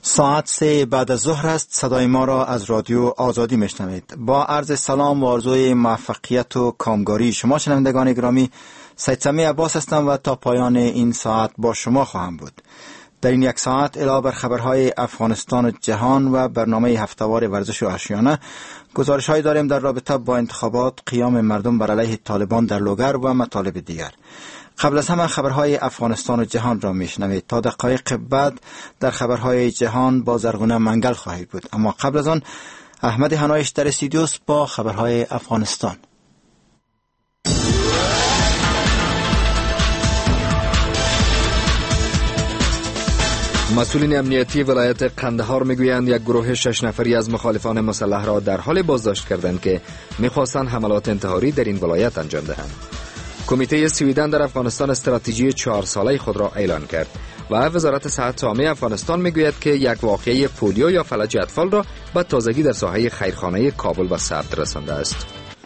ساعت 3 بعد از ظهر است. صدای ما را از رادیو آزادی میشنوید. با عرض سلام و آرزوی موفقیت و کامگاری شما شنوندگان گرامی، سید سمی عباس هستم و تا پایان این ساعت با شما خواهم بود. در این یک ساعت علاوه بر خبرهای افغانستان و جهان و برنامه هفتهوار ورزش و آشیانه، گزارش‌هایی داریم در رابطه با انتخابات، قیام مردم بر علیه طالبان در لوگر و مطالب دیگر. قبل از همه خبرهای افغانستان و جهان را میشنوید. تا دقایق بعد در خبرهای جهان با زرغونه منگل خواهید بود، اما قبل از آن احمد هنایش در استودیوس با خبرهای افغانستان. مسئولین امنیتی ولایت قندهار میگویند یک گروه 6 نفری از مخالفان مسلح را در حال بازداشت کردند که میخواستند حملات انتحاری در این ولایت انجام دهند. کمیته سویدن در افغانستان استراتژی 4 ساله خود را اعلان کرد و وزارت صحت عامه افغانستان میگوید که یک واقعه پولیو یا فلج اطفال را به تازگی در ساحه خیرخانه کابل به ثبت رسانده است.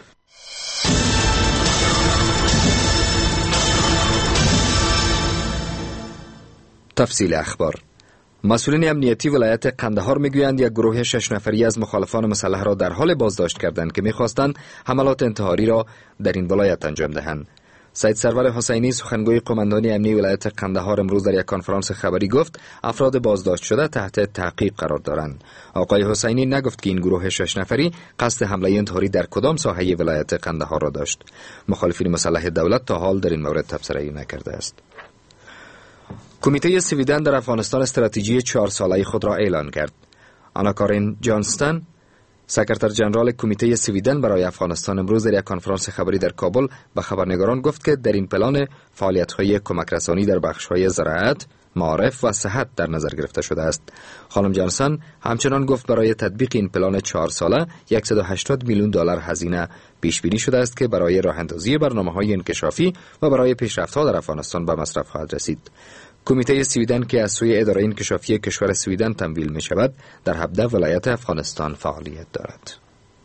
تفصیل اخبار. مسئولین امنیتی ولایت قندهار میگویند یک گروه 6 نفری از مخالفان مسلح را در حال بازداشت کردند که میخواستند حملات انتحاری را در این ولایت انجام دهند. سید سرور حسینی سخنگوی قماندانی امنی ولایت قندهار امروز در یک کنفرانس خبری گفت افراد بازداشت شده تحت تعقیب قرار دارند. آقای حسینی نگفت که این گروه 6 نفری قصد حمله انتحاری در کدام ساحه ولایت قندهار را داشت. مخالفین مسلح دولت تا حال در این مورد تبصره‌ای نکرده است. کمیته سویدن در افغانستان استراتژی 4 ساله خود را اعلان کرد. آنا کارین جانستن، سکرتر جنرال کمیته سویدن برای افغانستان امروز در یک کنفرانس خبری در کابل به خبرنگاران گفت که در این پلان فعالیت‌های کمک رسانی در بخش‌های زراعت، معارف و صحت در نظر گرفته شده است. خانم جانسن همچنان گفت برای تطبیق این پلان 4 ساله 180 میلیون دلار هزینه پیش بینی شده است که برای راه‌اندازی برنامه‌های انکشافی و برای پیشرفت‌ها در افغانستان به مصرف خواهد رسید. کمیته سویدن که از سوی اداره انکشافی کشور سویدن تمویل می شود در 17 ولایت افغانستان فعالیت دارد.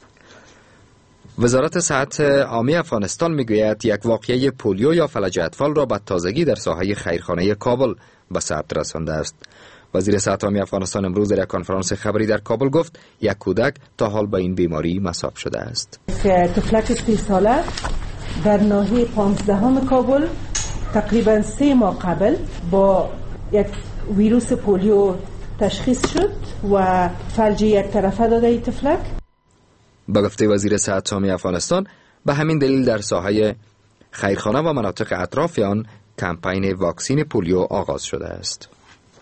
وزارت صحت عامه افغانستان می گوید یک واقعه پولیو یا فلج اطفال را به تازگی در ساحه خیرخانه کابل به ثبت رسانده است. وزیر صحت عامه افغانستان امروز در یک کنفرانس خبری در کابل گفت یک کودک تا حال با این بیماری مصاب شده است. طفلک 30 ساله در ناحیه 15 کابل تقریبا 3 ماه قبل با یک ویروس پولیو تشخیص شد و فلج یک طرفه داده ای طفلک. به گفته وزیر صحت عامه افغانستان به همین دلیل در ساحه خیرخانه و مناطق اطراف آن کمپین واکسین پولیو آغاز شده است.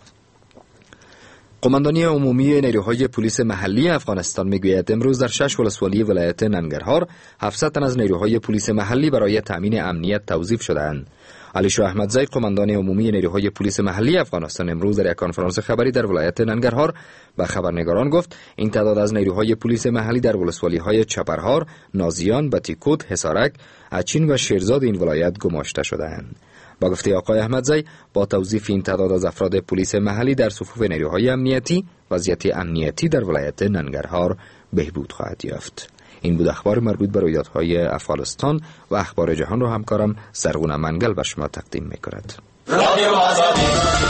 قماندانی عمومی نیروهای پلیس محلی افغانستان میگوید امروز در 6 ولسوالی ولایت ننگرهار 700 تن از نیروهای پلیس محلی برای تامین امنیت توظیف شدند. علی شاه احمدزی قماندان عمومی نیروهای پلیس محلی افغانستان امروز در یک کنفرانس خبری در ولایت ننگرهار به خبرنگاران گفت این تعداد از نیروهای پلیس محلی در ولسوالی‌های چپرهار، نازیان، بتیکوت، حصارک، اچین و شیرزاد این ولایت گماشته شدند. با گفته آقای احمدزی با توظیف این تعداد از افراد پلیس محلی در صفوف نیروهای امنیتی وضعیت امنیتی در ولایت ننگرهار بهبود خواهد یافت. این بود اخبار مربوط به رویدادهای افغانستان و اخبار جهان را همکارم زرغونه منگل بر شما تقدیم می‌کند. رادیو آزادی.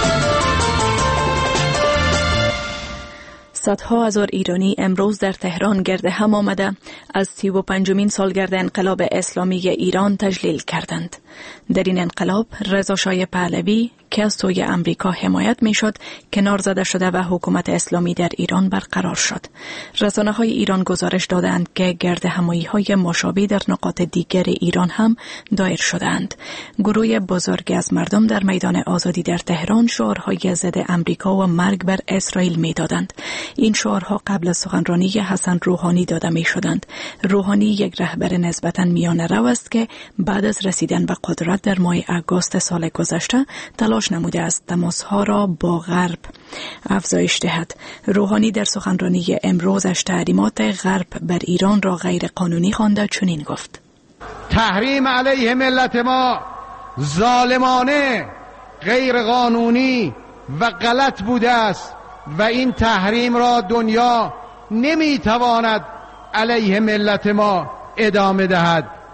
صدها هزار ایرانی امروز در تهران گرد هم آمده از 35مین سالگرد انقلاب اسلامی ایران تجلیل کردند. در این انقلاب رضا شاه پهلوی که از سوی امریکا حمایت میشد کنار زده شده و حکومت اسلامی در ایران برقرار شد. رسانه‌های ایران گزارش دادند که گرد همایی‌های مشابه در نقاط دیگر ایران هم دایر شدند. گروه بزرگی از مردم در میدان آزادی در تهران شعارهای ضد امریکا و مرگ بر اسرائیل می‌دادند. این شعارها قبل از سخنرانی حسن روحانی داده می‌شدند. روحانی یک رهبر نسبتاً میانه‌رو است که بعد از رسیدن به قدرت در ماه آگوست سال گذشته تلاش نموده است تماسها را با غرب افزایش دهد. روحانی در سخنرانی امروزش تحریمات غرب بر ایران را غیر قانونی خوانده چنین گفت: تحریم علیه ملت ما ظالمانه، غیر قانونی و غلط بوده است و این تحریم را دنیا نمیتواند علیه ملت ما ادامه دهد.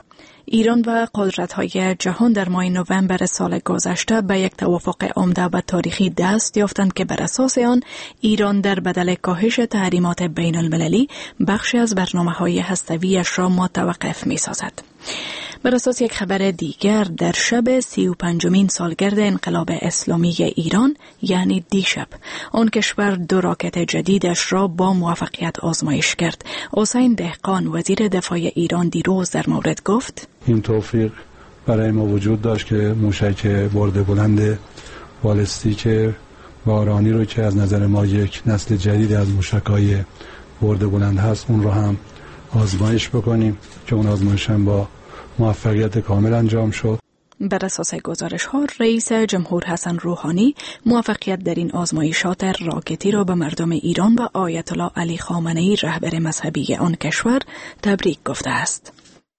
ایران و قدرت‌های جهان در ماه نوامبر سال گذشته به یک توافق عمده و تاریخی دست یافتند که بر اساس آن ایران در بدل کاهش تحریمات بین المللی بخشی از برنامه‌های هسته‌ای‌اش را متوقف می‌سازد. بر اساس یک خبر دیگر در شب 35مین سالگرد انقلاب اسلامی ایران یعنی دیشب آن کشور 2 راکت جدیدش را با موفقیت آزمایش کرد. حسین دهقان وزیر دفاع ایران دیروز در مورد گفت این توفیق برای ما وجود داشت که موشک برد بلند بالستیک بارانی رو که از نظر ما یک نسل جدید از موشک‌های برد بلند هست اون رو هم آزمایش بکنیم که اون آزمایش هم با موفقیت کامل انجام شد. بر اساس گزارش ها رئیس جمهور حسن روحانی موفقیت در این آزمایشات راکتی را به مردم ایران و آیت الله علی خامنه‌ای رهبر مذهبی آن کشور تبریک گفته است.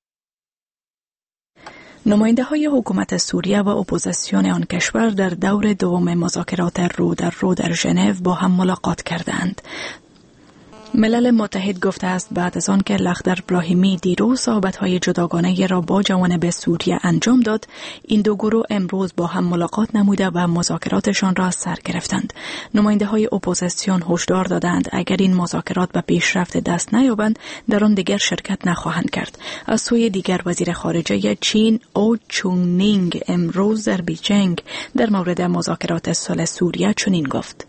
نماینده های حکومت سوریه و اپوزیسیون آن کشور در دور دوم مذاکرات رو در ژنو با هم ملاقات کردند. ملل متحد گفته است بعد از آن که لخدر ابراهیمی دیروز صحبت‌های جداگانه را با جوانب سوریه انجام داد، این دو گروه امروز با هم ملاقات نموده و مذاکراتشان را سر گرفتند. نماینده‌های اپوزیسیون هشدار دادند اگر این مذاکرات به پیشرفت دست نیابند در آن دیگر شرکت نخواهند کرد. از سوی دیگر وزیر خارجه چین او چونینگ امروز در بیجینگ در مورد مذاکرات صلح سوریه چنین گفت: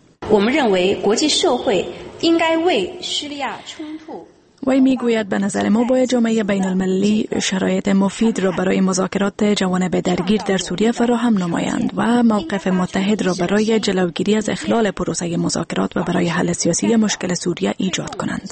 وی میگوید به نظر ما باید جامعه بین المللی شرایط مفید را برای مذاکرات جوانب درگیر در سوریه فراهم نمایند و موقف متحد را برای جلوگیری از اخلال پروسه مذاکرات و برای حل سیاسی مشکل سوریه ایجاد کنند.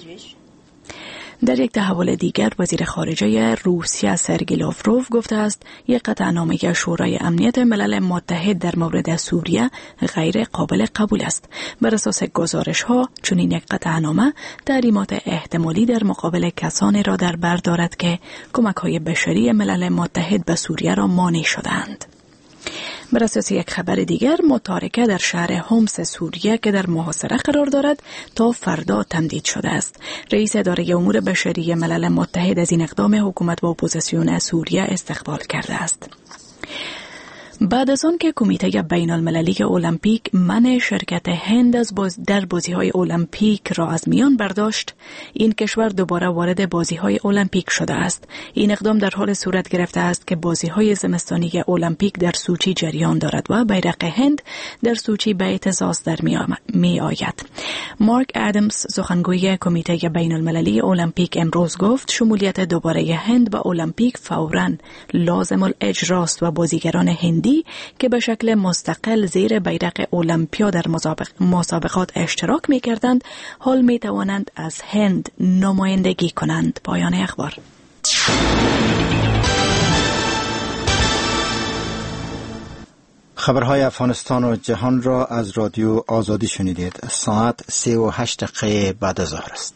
در یک تحول دیگر وزیر خارجه روسیه سرگئی لاوروف گفته است یک قطعنامه شورای امنیت ملل متحد در مورد سوریه غیر قابل قبول است. بر اساس گزارش ها چنین یک قطعنامه تحریمات احتمالی در مقابل کسانی را در بر دارد که کمک های بشری ملل متحد به سوریه را مانع شدند. بر اساس یک خبر دیگر متارکه در شهر حمص سوریه که در محاصره قرار دارد تا فردا تمدید شده است. رئیس اداره امور بشری ملل متحد از این اقدام حکومت و اپوزیسیون سوریه استقبال کرده است. بعد از آن که کمیته بین المللی المپیک منع شرکت هند در بازی‌های المپیک را از میان برداشت، این کشور دوباره وارد بازی‌های المپیک شده است. این اقدام در حال صورت گرفته است که بازی‌های زمستانی المپیک در سوچی جریان دارد و بیرق هند در سوچی به اهتزاز در می آید. مارک ادمز سخنگوی کمیته بین المللی المپیک امروز گفت شمولیت دوباره هند به المپیک فوراً لازم الاجراست و بازیگران هندی که به شکل مستقل زیر بیرق المپیا در مسابقات اشتراک می کردند حال می توانند از هند نمایندگی کنند. پایان اخبار. خبرهای افغانستان و جهان را از رادیو آزادی شنیدید. ساعت 3:08 بعد از ظهر است.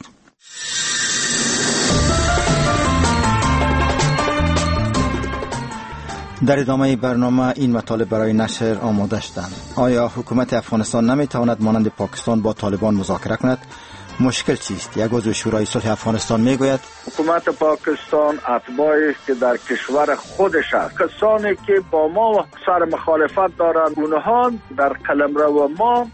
در ادامه برنامه این مطالب برای نشر آماده شدند. آیا حکومت افغانستان نمیتواند مانند پاکستان با طالبان مذاکره کند؟ مشکل چیست؟ یک عضو شورای صلح افغانستان میگوید حکومت پاکستان اتباعی که در کشور خودش است، کسانی که با ما سر مخالفت دارند، اونها در قلمرو ما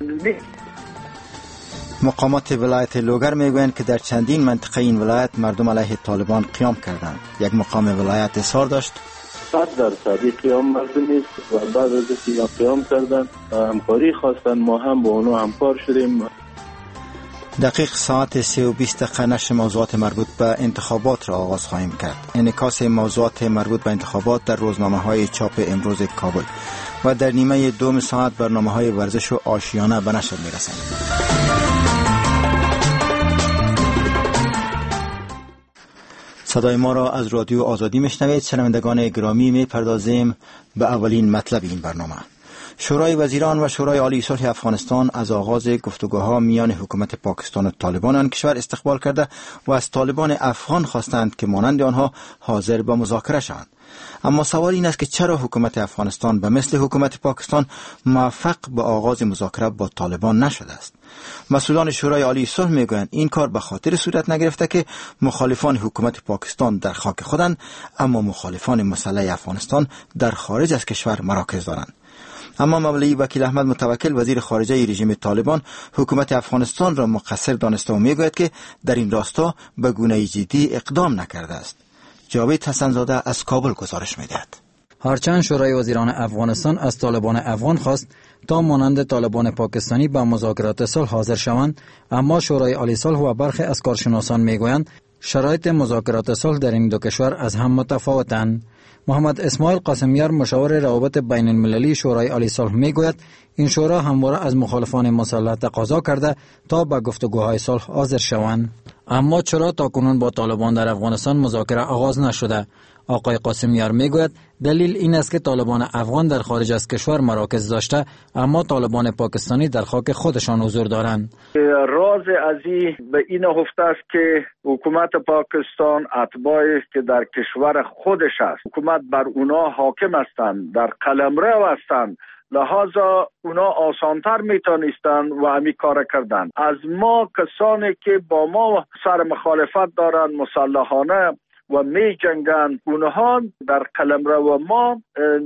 مقامات ولایت لوگر میگویند که در چندین منطقه این ولایت مردم علیه طالبان قیام کردند. یک مقام ولایت اظهار داشت 100% قیام مردم است و بعد از اینکه قیام کردن همکاری خواستن، ما هم با اونها همکار شدیم. دقیق ساعت 3:20 نشر موضوعات مربوط به انتخابات را آغاز خواهیم کرد. انعکاس موضوعات مربوط به انتخابات در روزنامه‌های چاپ امروز کابل و در نیمه دوم ساعت برنامه‌های ورزش و آشیانه به نشر می‌رسند. صدای ما را از رادیو آزادی میشنوید. شنوندگان گرامی، میپردازیم به اولین مطلب این برنامه. شورای وزیران و شورای عالی صلح افغانستان از آغاز گفتگوها میان حکومت پاکستان و طالبان آن کشور استقبال کرده و از طالبان افغان خواستند که مانند آنها حاضر به مذاکره شوند. اما سوال این است که چرا حکومت افغانستان به مثل حکومت پاکستان موفق به آغاز مذاکرات با طالبان نشده است؟ مسئولان شورای عالی صلح میگویند این کار به خاطر صورت نگرفته که مخالفان حکومت پاکستان در خاک خودند، اما مخالفان مسلح افغانستان در خارج از کشور مراکز دارند. اما مولوی وکیل احمد متوکل وزیر خارجه رژیم طالبان حکومت افغانستان را مقصر دانسته و میگوید که در این راستا به گونه جدی اقدام نکرده است. جاوید حسن‌زاده از کابل گزارش می‌دهد. هرچند شورای وزیران افغانستان از طالبان افغان خواست تا مانند طالبان پاکستانی به مذاکرات صلح حاضر شوند، اما شورای عالی صلح و برخی از کارشناسان میگویند شرایط مذاکرات صلح در این دو کشور از هم متفاوتند. محمد اسماعیل قاسمیار مشاور روابط بین المللی شورای عالی صلح میگوید این شورا همواره از مخالفان مسلح تقاضا کرده تا به گفتگوهای صلح حاضر شوند. اما چرا تاکنون با طالبان در افغانستان مذاکره آغاز نشده؟ آقای قاسمیار میگوید دلیل این است که طالبان افغان در خارج از کشور مراکز داشته، اما طالبان پاکستانی در خاک خودشان حضور دارند. راز از به این هفته است که حکومت پاکستان اتباعی که در کشور خودش است، حکومت بر اونا حاکم هستند، در قلمرو هستند، لحاظا اونا آسانتر میتونستند و همی کار کردن. از ما کسانی که با ما سر مخالفت دارند مسلحانه و می جنگن، اونها در قلمرو ما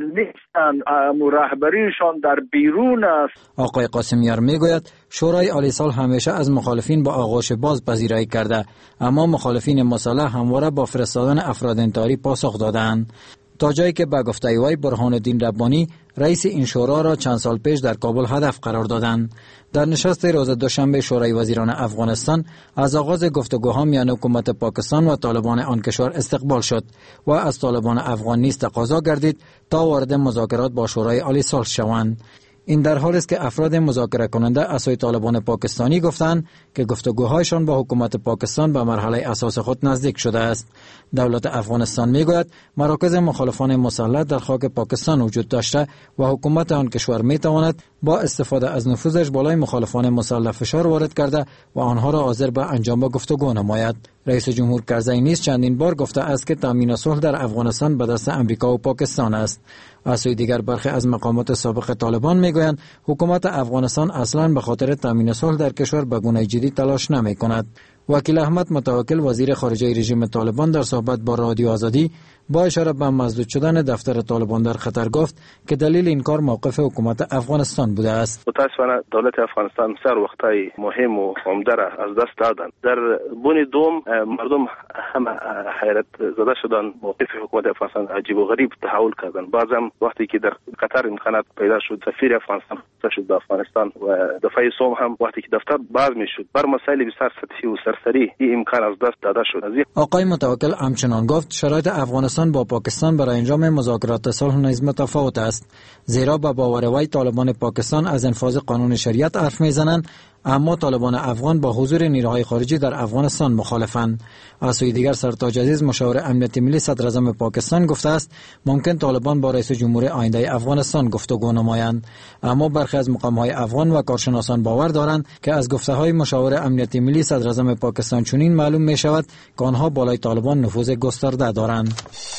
نیستن، رهبریشان در بیرون است. آقای قاسمیار میگوید شورای عالی صلح همیشه از مخالفین با آغوش باز پذیرایی کرده، اما مخالفین مسلح همواره با فرستادن افراد انتحاری پاسخ دادند، تا جایی که به گفته وی برهان الدین ربانی رئیس این شورا را چند سال پیش در کابل هدف قرار دادند. در نشست روز دوشنبه شورای وزیران افغانستان از آغاز گفتگوها میان حکومت پاکستان و طالبان آن کشور استقبال شد و از طالبان افغان نیز تقاضا گردید تا وارد مذاکرات با شورای عالی صلح شوند. این در حالی است که افراد مذاکره کننده از سوی طالبان پاکستانی گفتند که گفتگوهایشان با حکومت پاکستان به مرحله اساس خود نزدیک شده است. دولت افغانستان میگوید مراکز مخالفان مسلح در خاک پاکستان وجود داشته و حکومت آن کشور میتواند با استفاده از نفوذش بالای مخالفان مسلح فشار وارد کرده و آنها را حاضر به انجام گفتگو نماید. رئیس جمهور کرزی نیز چندین بار گفته است که تامین صلح در افغانستان به دست امریکا و پاکستان است. از سوی دیگر برخی از مقامات سابق طالبان میگویند حکومت افغانستان اصلاً به خاطر تامین صلح در کشور به گونه جدی تلاش نمی کند. وکیل احمد متوکل وزیر خارجه رژیم طالبان در صحبت با رادیو آزادی با اشاره به مسدود شدن دفتر طالبان در خطر گفت که دلیل این کار موقف حکومت افغانستان بوده است. متاسفانه دولت افغانستان سر وقتای مهم و عمده را از دست دادند. در بون دوم مردم همه حیرت زده شدن، موقف حکومت افغانستان عجیب و غریب تحول کردند. بازم وقتی که در قطر امکانات پیدا شد سفیر افغانستان شد به افغانستان و دفعه سوم هم وقتی که دفتر باز میشد بر مسائل بسیار سطحی و سرسری این امکان از دست داده شد. آقای متوکل همچنان گفت شرایط افغانستان با پاکستان برای انجام مذاکرات صلح نیز متفاوت است، زیرا به باور وی طالبان پاکستان از انفاذ قانون شریعت حرف میزنند، اما طالبان افغان با حضور نیروهای خارجی در افغانستان مخالفند. از سوی دیگر سرتاج عزیز مشاور امنیت ملی صدر اعظم پاکستان گفته است ممکن طالبان با رئیس جمهور آینده افغانستان گفتگو نمایند، اما برخی از مقامهای افغان و کارشناسان باور دارند که از گفته‌های مشاور امنیت ملی صدر اعظم پاکستان چنین معلوم می شود که آنها بالای طالبان نفوذ گسترده دارند.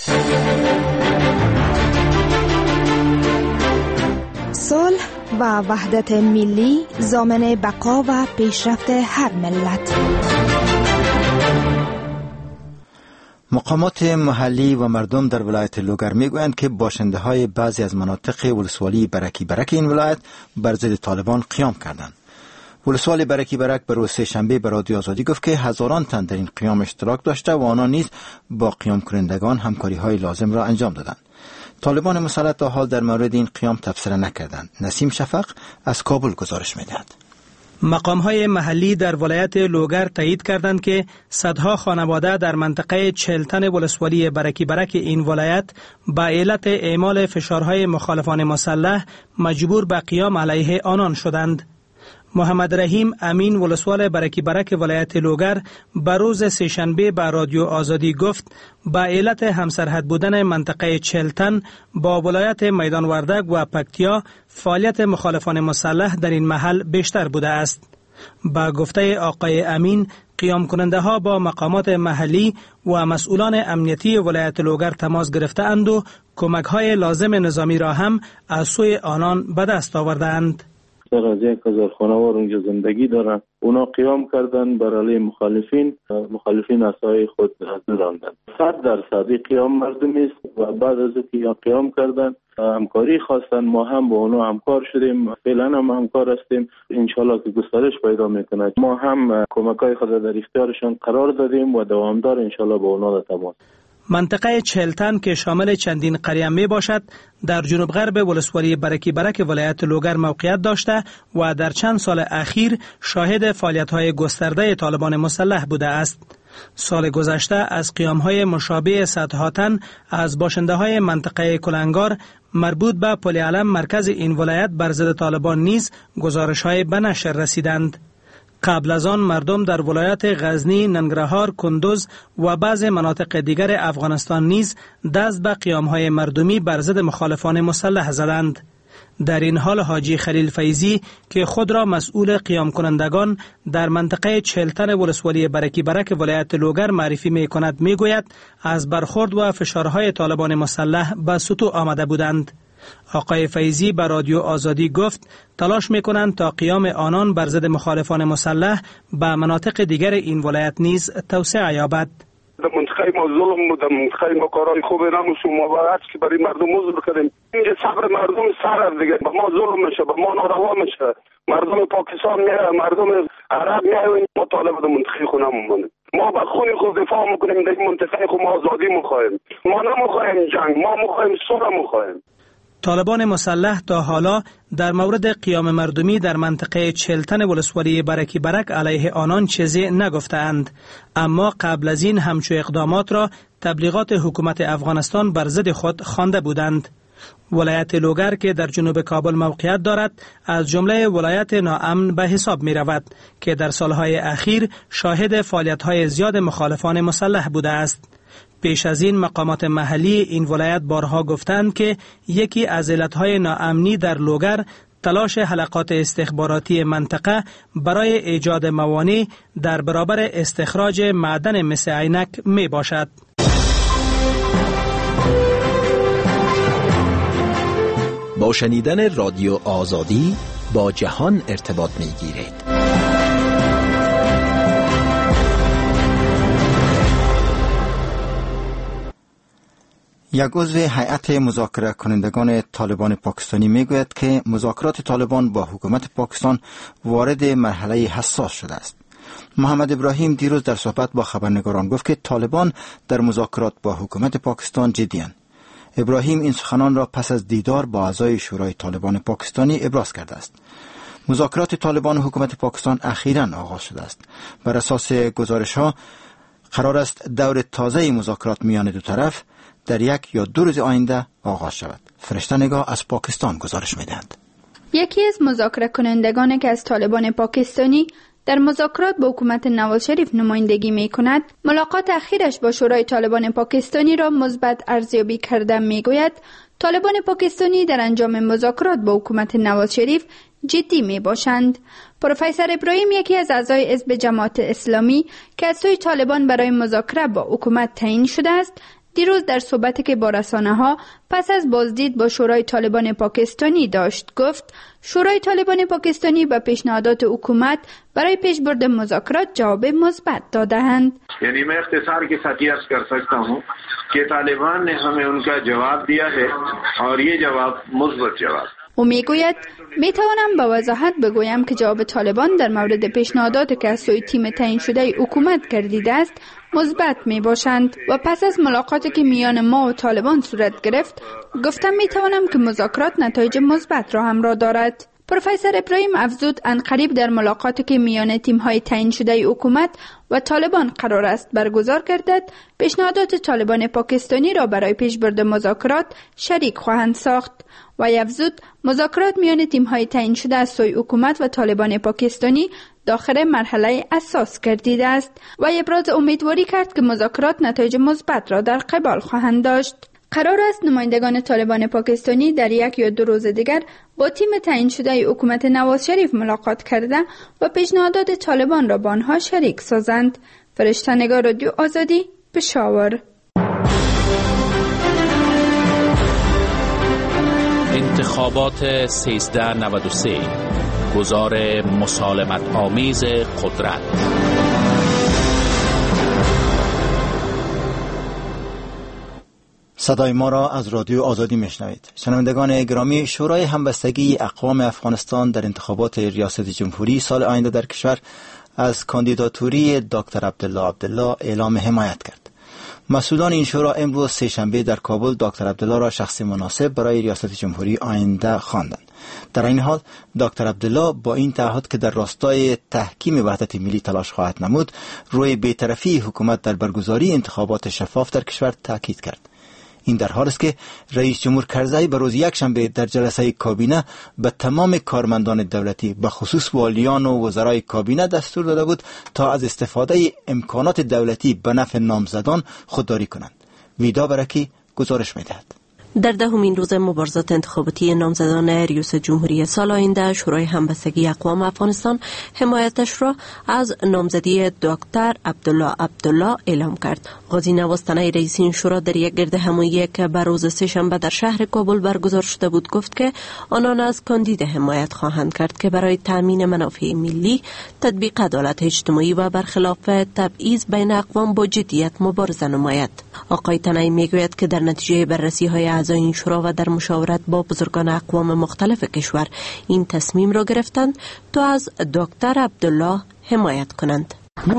صلح و وحدت ملی ضامن بقا و پیشرفت هر ملت. مقامات محلی و مردم در ولایت لوگر میگویند که باشنده های بعضی از مناطق ولسوالی برکی برک این ولایت بر ضد طالبان قیام کردند. ولسوالی برکی برک به روز سه‌شنبه به رادیو آزادی گفت که هزاران تن در این قیام اشتراک داشته و آنها نیز با قیام کنندگان همکاری های لازم را انجام دادند. طالبان مسلح تا حال در مورد این قیام تبصره نکردند. نسیم شفق از کابل گزارش می‌دهد. مقام‌های محلی در ولایت لوگر تایید کردند که صدها خانواده در منطقه چلتن ولسوالی برکی برک این ولایت به علت اعمال فشارهای مخالفان مسلح مجبور به قیام علیه آنان شدند. محمد رحیم امین ولسوال برکی برک ولایت لوگر به روز سه‌شنبه به رادیو آزادی گفت به علت همسرحد بودن منطقه چلتن با ولایت میدان وردک و پکتیا فعالیت مخالفان مسلح در این محل بیشتر بوده است. با گفته آقای امین قیام کننده ها با مقامات محلی و مسئولان امنیتی ولایت لوگر تماس گرفته اند و کمک های لازم نظامی را هم از سوی آنان به دست آوردند. از 1000 خانوار اونجا زندگی دارن. اونا قیام کردن بر علیه مخالفین اسای خود راندن. 100% قیام مردمی است و بعد از اینکه قیام کردن همکاری خواستن، ما هم با اونا همکار شدیم، فعلا هم همکار هستیم. انشالله که گسترش پیدا میکنه. ما هم کمکای خود در اختیارشان قرار دادیم و دوامدار انشالله با اونا تماس. منطقه چهلتن که شامل چندین قریه می باشد در جنوب غرب ولسوالی برکی برک ولایت لوگر موقعیت داشته و در چند سال اخیر شاهد فعالیت‌های گسترده طالبان مسلح بوده است. سال گذشته از قیام‌های مشابه صدها تن از باشنده‌های منطقه کلنگار مربوط به پل علم مرکز این ولایت بر ضد طالبان نیز گزارش‌های به نشر رسیدند. قبل از آن مردم در ولایت غزنی، ننگرهار، کندوز و بعض مناطق دیگر افغانستان نیز دست به قیام‌های مردمی بر ضد مخالفان مسلح زدند. در این حال حاجی خلیل فیضی که خود را مسئول قیام کنندگان در منطقه چهلتن ولسوالی برکی برک ولایت لوگر معرفی می کند می گوید از برخورد و فشارهای طالبان مسلح به سطوح آمده بودند. آقای فیضی به رادیو آزادی گفت تلاش می کنند تا قیام آنان بر ضد مخالفان مسلح به مناطق دیگر این ولایت نیز توسعه یابد. در منطقه ما ظلم بود، در منطقه ما کارهای خوب نموشیم، ما باید که برای مردم عذر کردیم. اینجا صبر مردم سر دیگه، به ما ظلم میشه، به ما ناروا میشه. مردم پاکستان میره، مردم عرب میره، ما طالب در منطقه خودمون مونیم. ما به خون خود دفاع میکنیم، در منطقه خود ما آزادی میخوایم. ما نمیخوایم جنگ، ما میخوایم صلح میخوایم. طالبان مسلح تا حالا در مورد قیام مردمی در منطقه چهلتن ولسوالی برکی برک علیه آنان چیزی نگفتند، اما قبل از این همچو اقدامات را تبلیغات حکومت افغانستان بر ضد خود خوانده بودند. ولایت لوگر که در جنوب کابل موقعیت دارد از جمله ولایت ناامن به حساب می رود که در سالهای اخیر شاهد فعالیت‌های زیاد مخالفان مسلح بوده است. پیش از این مقامات محلی این ولایت بارها گفتند که یکی از علتهای ناامنی در لوگر تلاش حلقات استخباراتی منطقه برای ایجاد موانع در برابر استخراج معدن مس عینک می باشد. با شنیدن رادیو آزادی با جهان ارتباط می گیرید. یک عضو هیئت مذاکره کنندگان طالبان پاکستانی میگوید که مذاکرات طالبان با حکومت پاکستان وارد مرحله حساس شده است. محمد ابراهیم دیروز در صحبت با خبرنگاران گفت که طالبان در مذاکرات با حکومت پاکستان جدی‌اند. ابراهیم این سخنان را پس از دیدار با اعضای شورای طالبان پاکستانی ابراز کرده است. مذاکرات طالبان و حکومت پاکستان اخیراً آغاز شده است. بر اساس گزارش‌ها قرار است دور تازه مذاکرات میان دو طرف در 1 یا 2 روز آینده آغاز شود. فرشته نگاه از پاکستان گزارش می‌دهد. یکی از مذاکره کنندگانی که از طالبان پاکستانی در مذاکرات با حکومت نواز شریف نمایندگی می‌کند، ملاقات اخیرش با شورای طالبان پاکستانی را مثبت ارزیابی کرده می‌گوید طالبان پاکستانی در انجام مذاکرات با حکومت نواز شریف جدی میباشند. پروفسور ابراهیم یکی از اعضای حزب جماعت اسلامی که از سوی طالبان برای مذاکره با حکومت تعیین شده است، دیروز در صحبتی که با رسانه‌ها پس از بازدید با شورای طالبان پاکستانی داشت گفت شورای طالبان پاکستانی به پیشنهادات حکومت برای پیشبرد مذاکرات جواب مثبت داده‌اند. یعنی मैं इख्तिसार के साथ ये अर्ज कर सकता हूं कि तालिबान ने हमें उनका जवाब दिया है और ये जवाब مثبت जवाब. او میگوید میتوانم با وضاحت بگویم که جواب طالبان در مورد پیشنهادات که از سوی تیم تعیین شده حکومت گردیده است مثبت می باشند و پس از ملاقاتی که میان ما و طالبان صورت گرفت گفتم میتوانم که مذاکرات نتایج مثبت را همراه دارد. پروفسور ابراهیم افزود عنقریب در ملاقاتی که میان تیم‌های تعیین شده حکومت و طالبان قرار است برگزار گردد، پیشنهادات طالبان پاکستانی را برای پیشبرد مذاکرات شریک خواهند ساخت و افزود مذاکرات میان تیم‌های تعیین شده از سوی حکومت و طالبان پاکستانی داخل مرحله اساس گردیده است و ابراز امیدواری کرد که مذاکرات نتایج مثبت را در قبال خواهند داشت. قرار است نمایندگان طالبان پاکستانی در 1 یا 2 روز دیگر با تیم تعیین شده حکومت نواز شریف ملاقات کرده و پیشنهادات طالبان را با آنها شریک سازند. فرشته نگار، رادیو آزادی، پشاور. انتخابات 1393 گذار مسالمت آمیز قدرت. صدای ما را از رادیو آزادی میشنوید. شنوندگان گرامی، شورای همبستگی اقوام افغانستان در انتخابات ریاست جمهوری سال آینده در کشور از کاندیداتوری دکتر عبدالله اعلام حمایت کرد. مسئولان این شورا امروز سه‌شنبه در کابل دکتر عبدالله را شخص مناسب برای ریاست جمهوری آینده خواندند. در این حال دکتر عبدالله با این تعهد که در راستای تحکیم وحدت ملی تلاش خواهد نمود، روی بی‌طرفی حکومت در برگزاری انتخابات شفاف در کشور تاکید کرد. این در حالی است که رئیس جمهور کرزی به روز یکشنبه در جلسه کابینه به تمام کارمندان دولتی به خصوص والیان و وزرای کابینه دستور داده بود تا از استفاده امکانات دولتی به نفع نامزدان خودداری کنند. ویدا برکی گزارش می‌دهد. در 10مین روز مبارزات انتخاباتی نامزدان ریاست جمهوری سال آینده، شورای همبستگی اقوام افغانستان حمایتش را از نامزدی دکتر عبدالله اعلام کرد. قاضی نواز تنی رئیس این شورا در یک گرد همایی که بر روز سه‌شنبه در شهر کابل برگزار شده بود گفت که آنان از کاندید حمایت خواهند کرد که برای تامین منافع ملی، تطبیق عدالت اجتماعی و برخلاف تبعیض بین اقوام با جدیت مبارزه نماید. آقای تنی میگوید که در نتیجه بررسی‌های اعضای این شورا و در مشاورت با بزرگان اقوام مختلف کشور این تصمیم را گرفتند تا از دکتر عبدالله حمایت کنند.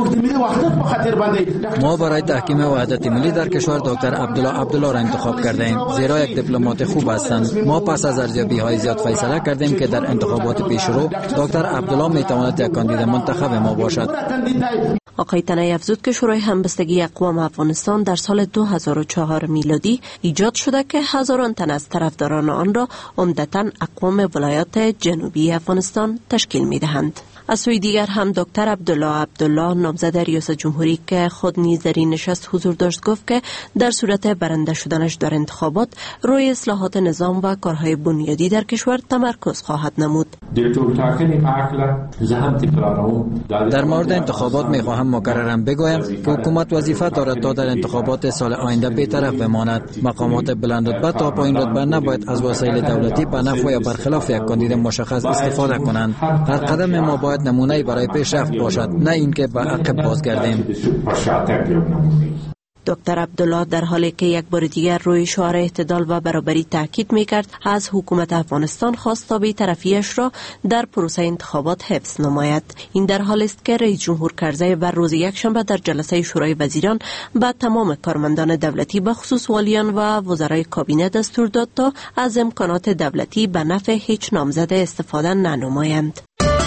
ما برای تحکیم وحدت ملی در کشور دکتر عبدالله را انتخاب کرده ایم، زیرا یک دیپلمات خوب هستند. ما پس از ارزیابی‌های زیاد فیصله کردیم که در انتخابات پیشرو دکتر عبدالله میتواند یک کاندید منتخب ما باشد. آقای تنی افزود که شورای همبستگی اقوام افغانستان در سال 2004 میلادی ایجاد شده که هزاران تن از طرفداران آن را عمدتاً اقوام ولایات جنوبی افغانستان تشکیل می‌دهند. از سوی دیگر هم دکتر عبدالله نامزد ریاست جمهوری که خود نیز در این نشست حضور داشت گفت که در صورت برنده شدنش در انتخابات روی اصلاحات نظام و کارهای بنیادی در کشور تمرکز خواهد نمود. در مورد انتخابات میخواهم مکرراً بگویم که حکومت وظیفه دارد تا در انتخابات سال آینده بی‌طرف بماند. مقامات بلند رتبه تا پایین رتبه نباید از وسایل دولتی به نفع یا برخلاف یک کاندید مشخص استفاده کنند. هر قدم ما باید نمونه برای پیشرفت باشد، نه اینکه به عقب بازگردیم. دکتر عبدالله در حالی که یک بار دیگر روی شعار اعتدال و برابری تاکید می‌کرد، از حکومت افغانستان خواست تا بی‌طرفی‌اش را در پروسه انتخابات حفظ نماید. این در حالی است که رئیس جمهور کرزی بر روز یکشنبه در جلسه شورای وزیران به تمام کارمندان دولتی به خصوص والیان و وزرای کابینه دستور داد تا از امکانات دولتی به نفع هیچ نامزد استفاده ننمایند.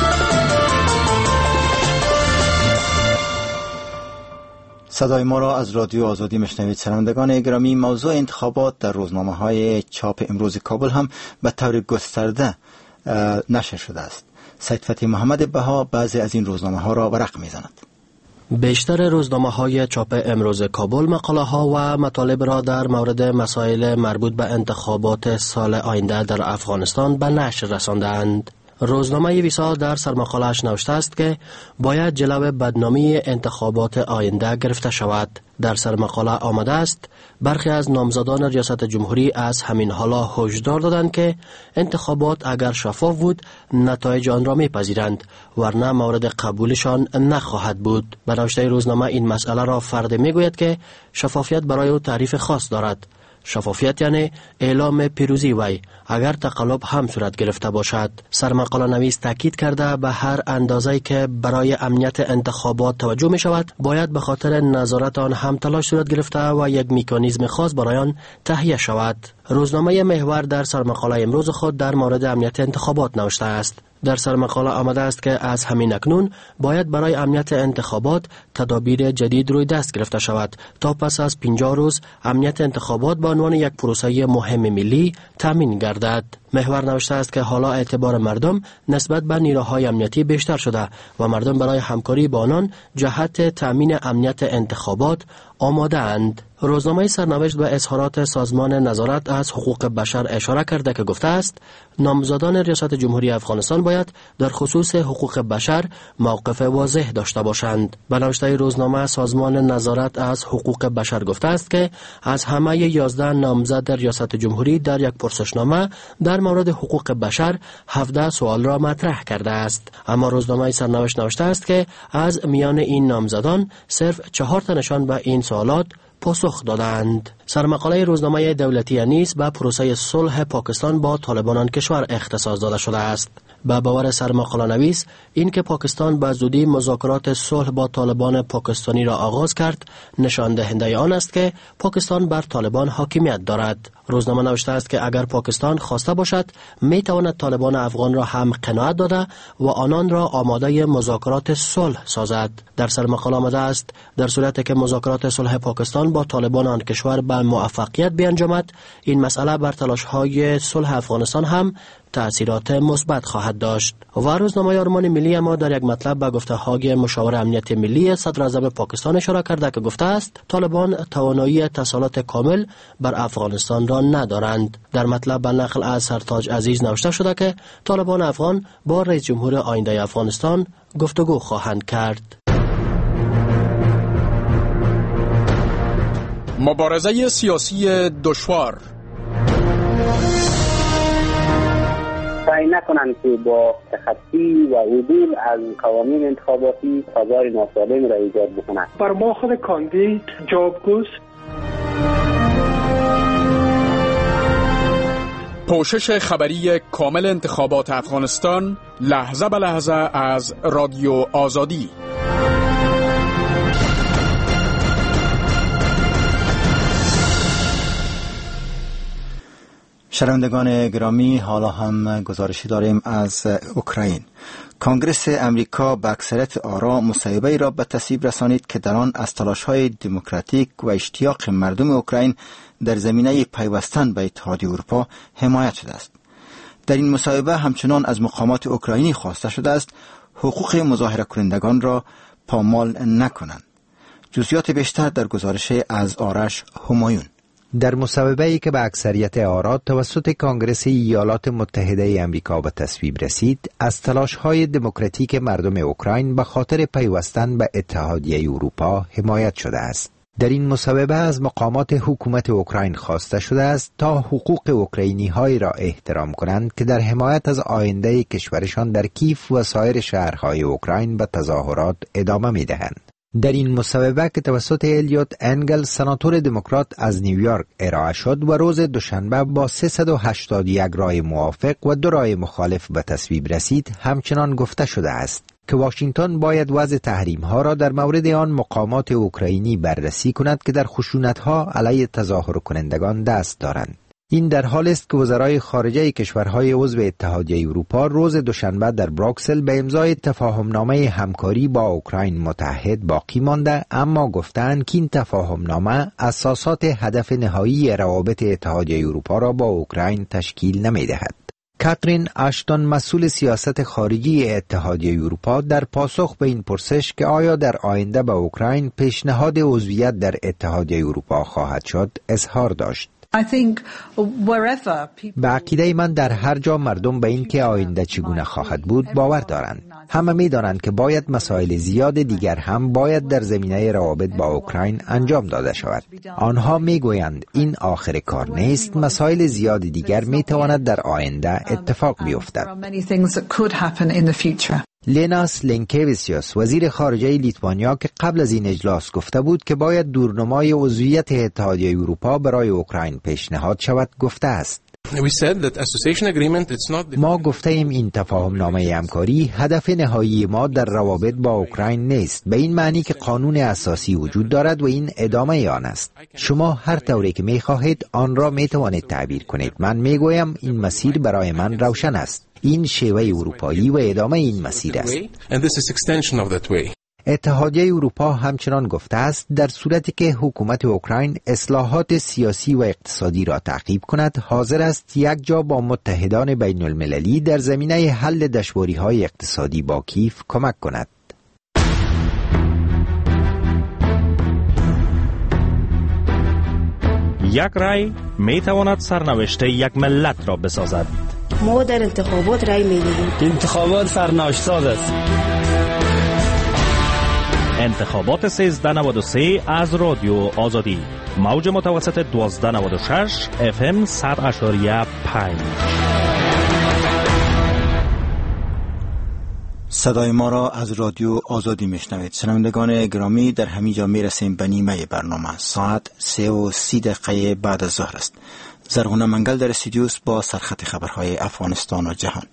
صدای ما را از رادیو آزادی میشنوید. شنوندگان گرامی، موضوع انتخابات در روزنامه‌های چاپ امروز کابل هم به طور گسترده نشر شده است. سید فتحی محمد بها بعضی از این روزنامه‌ها را ورق می‌زند. بیشتر روزنامه‌های چاپ امروز کابل مقاله‌ها و مطالب را در مورد مسائل مربوط به انتخابات سال آینده در افغانستان به نشر رساندند. روزنامه ویسا در سرمقاله‌اش نوشته است که باید جلو بدنامی انتخابات آینده گرفته شود. در سرمقاله آمده است برخی از نامزدان ریاست جمهوری از همین حالا هشدار دادند که انتخابات اگر شفاف بود نتایج آن را میپذیرند، ورنه مورد قبولشان نخواهد بود. به نوشته روزنامه این مسئله را فرد میگوید که شفافیت برای او تعریف خاص دارد. شفافیت یعنی اعلام پیروزی وی اگر تقلب هم صورت گرفته باشد. سرمقاله نویس تاکید کرده به هر اندازه‌ای که برای امنیت انتخابات توجه می شود باید به خاطر نظارت آن هم تلاش صورت گرفته و یک مکانیزم خاص برای آن تهیه شود. روزنامه محور در سرمقاله امروز خود در مورد امنیت انتخابات نوشته است. در سرمقاله آمده است که از همین اکنون باید برای امنیت انتخابات تدابیر جدید روی دست گرفته شود تا پس از 50 روز امنیت انتخابات به عنوان یک پروسه مهم ملی تامین گردد. محور نوشته است که حالا اعتبار مردم نسبت به نیروهای امنیتی بیشتر شده و مردم برای همکاری با آنان جهت تامین امنیت انتخابات آماده اند. روزنامه سرنوشت به اظهارات سازمان نظارت از حقوق بشر اشاره کرده که گفته است نامزدان ریاست جمهوری افغانستان باید در خصوص حقوق بشر موقف واضح داشته باشند. به نوشته روزنامه سازمان نظارت از حقوق بشر گفته است که از همه 11 نامزد ریاست جمهوری در یک پرسشنامه در مورد حقوق بشر 17 سوال را مطرح کرده است. اما روزنامه سرنوشت نوشته است که از میان این نامزدان صرف 4 تنشان به این سوالات پاسخ دادند. سرمقاله روزنامه دولتی نیز به پروسه صلح پاکستان با طالبان کشور اختصاص داده شده است. به باور سرمقاله نویس این که پاکستان به زودی مذاکرات صلح با طالبان پاکستانی را آغاز کرد نشان دهنده آن است که پاکستان بر طالبان حاکمیت دارد. روزنامه نوشته است که اگر پاکستان خواسته باشد می تواند طالبان افغان را هم قناعت داده و آنان را آماده مذاکرات صلح سازد. در سرمقاله آمده است در صورتی که مذاکرات صلح پاکستان با طالبان آن کشور به موفقیت بیانجامد این مسئله بر تلاش‌های صلح افغانستان هم تأثیرات مثبت خواهد داشت. و روزنامه آرمان ملی اما در یک مطلب به گفته‌های مشاور امنیت ملی صدر اعظم پاکستان اشاره کرده که گفته است طالبان توانایی تسلط کامل بر افغانستان را ندارند. در مطلب به نقل از سرتاج عزیز نوشته شده که طالبان افغان با رئیس جمهور آینده افغانستان گفتگو خواهند کرد. مبارزه سیاسی دشوار. سعی نکنند که با تخطی و عدول از قوانین انتخاباتی فضای ناسالم را ایجاد بکنند. بر ما خود کاندید جوابگوست. پوشش خبری کامل انتخابات افغانستان لحظه به لحظه از رادیو آزادی. شنوندگان گرامی، حالا هم گزارشی داریم از اوکراین. کنگره امریکا به اکثریت آرا مصوبه‌ای را به تصویب رسانید که در آن از تلاش‌های دموکراتیک و اشتیاق مردم اوکراین در زمینه پیوستن به اتحادیه اروپا حمایت شده است. در این مصوبه همچنان از مقامات اوکراینی خواسته شده است حقوق مظاهره کنندگان را پامال نکنند. جزئیات بیشتر در گزارش از آرش همایون. در مصوبه‌ای که به اکثریت آرا توسط کنگره ایالات متحده آمریکا به تصویب رسید، از تلاش‌های دموکراتیک مردم اوکراین به خاطر پیوستن به اتحادیه اروپا حمایت شده است. در این مصوبه از مقامات حکومت اوکراین خواسته شده است تا حقوق اوکراینی‌هایی را احترام کنند که در حمایت از آینده کشورشان در کیف و سایر شهرهای اوکراین به تظاهرات ادامه می‌دهند. در این مصوبه که توسط الیوت انگل سناتور دموکرات از نیویورک ارائه شد و روز دوشنبه با 381 رای موافق و 2 رای مخالف به تصویب رسید، همچنان گفته شده است که واشنگتن باید وضع تحریم‌ها را در مورد آن مقامات اوکراینی بررسی کند که در خشونت‌ها علیه تظاهر کنندگان دست دارند. این در حال است که وزرای خارجه کشورهای عضو اتحادیه اروپا روز دوشنبه در بروکسل به امضای تفاهمنامه همکاری با اوکراین متحد باقی مانده، اما گفتند که این تفاهمنامه اساسات هدف نهایی روابط اتحادیه اروپا را با اوکراین تشکیل نمی‌دهد. کاترین اشتون مسئول سیاست خارجی اتحادیه اروپا در پاسخ به این پرسش که آیا در آینده به اوکراین پیشنهاد عضویت در اتحادیه اروپا خواهد شد اظهار داشت. به عقیده من در هر جا مردم به این که آینده چگونه خواهد بود باور دارند. همه می دانند که باید مسائل زیاد دیگر هم باید در زمینه روابط با اوکراین انجام داده شود. آنها می گویند این آخر کار نیست، مسائل زیاد دیگر می تواند در آینده اتفاق بیفتد. لیناس لینکویچیوس وزیر خارجه لیتوانیا که قبل از این اجلاس گفته بود که باید دورنمای عضویت اتحادیه اروپا برای اوکراین پیشنهاد شود گفته است: ما گفته ایم این تفاهمنامه همکاری هدف نهایی ما در روابط با اوکراین نیست، به این معنی که قانون اساسی وجود دارد و این ادامه آن است. شما هر طوری که می خواهید آن را می توانید تعبیر کنید. من می گویم این مسیر برای من روشن است. این شیوه اروپایی و ادامه این مسیر است. اتحادیه اروپا همچنان گفته است در صورتی که حکومت اوکراین اصلاحات سیاسی و اقتصادی را تعقیب کند، حاضر است یک جا با متحدان بین المللی در زمینه حل دشواری‌های اقتصادی با کیف کمک کند. یک رای می تواند سرنوشت یک ملت را بسازد. ما در انتخابات رای می دهیم. انتخابات سرنوشت‌ساز است. انتخابات 1393 از رادیو آزادی، موج متوسط 1296 FM 100.5. صدای ما را از رادیو آزادی میشنوید. شنوندگان گرامی، در همین جا میرسیم به نیمه برنامه. ساعت 3:30 بعد از ظهر است. زرغونه منگل در استودیوس با سرخط خبرهای افغانستان و جهان.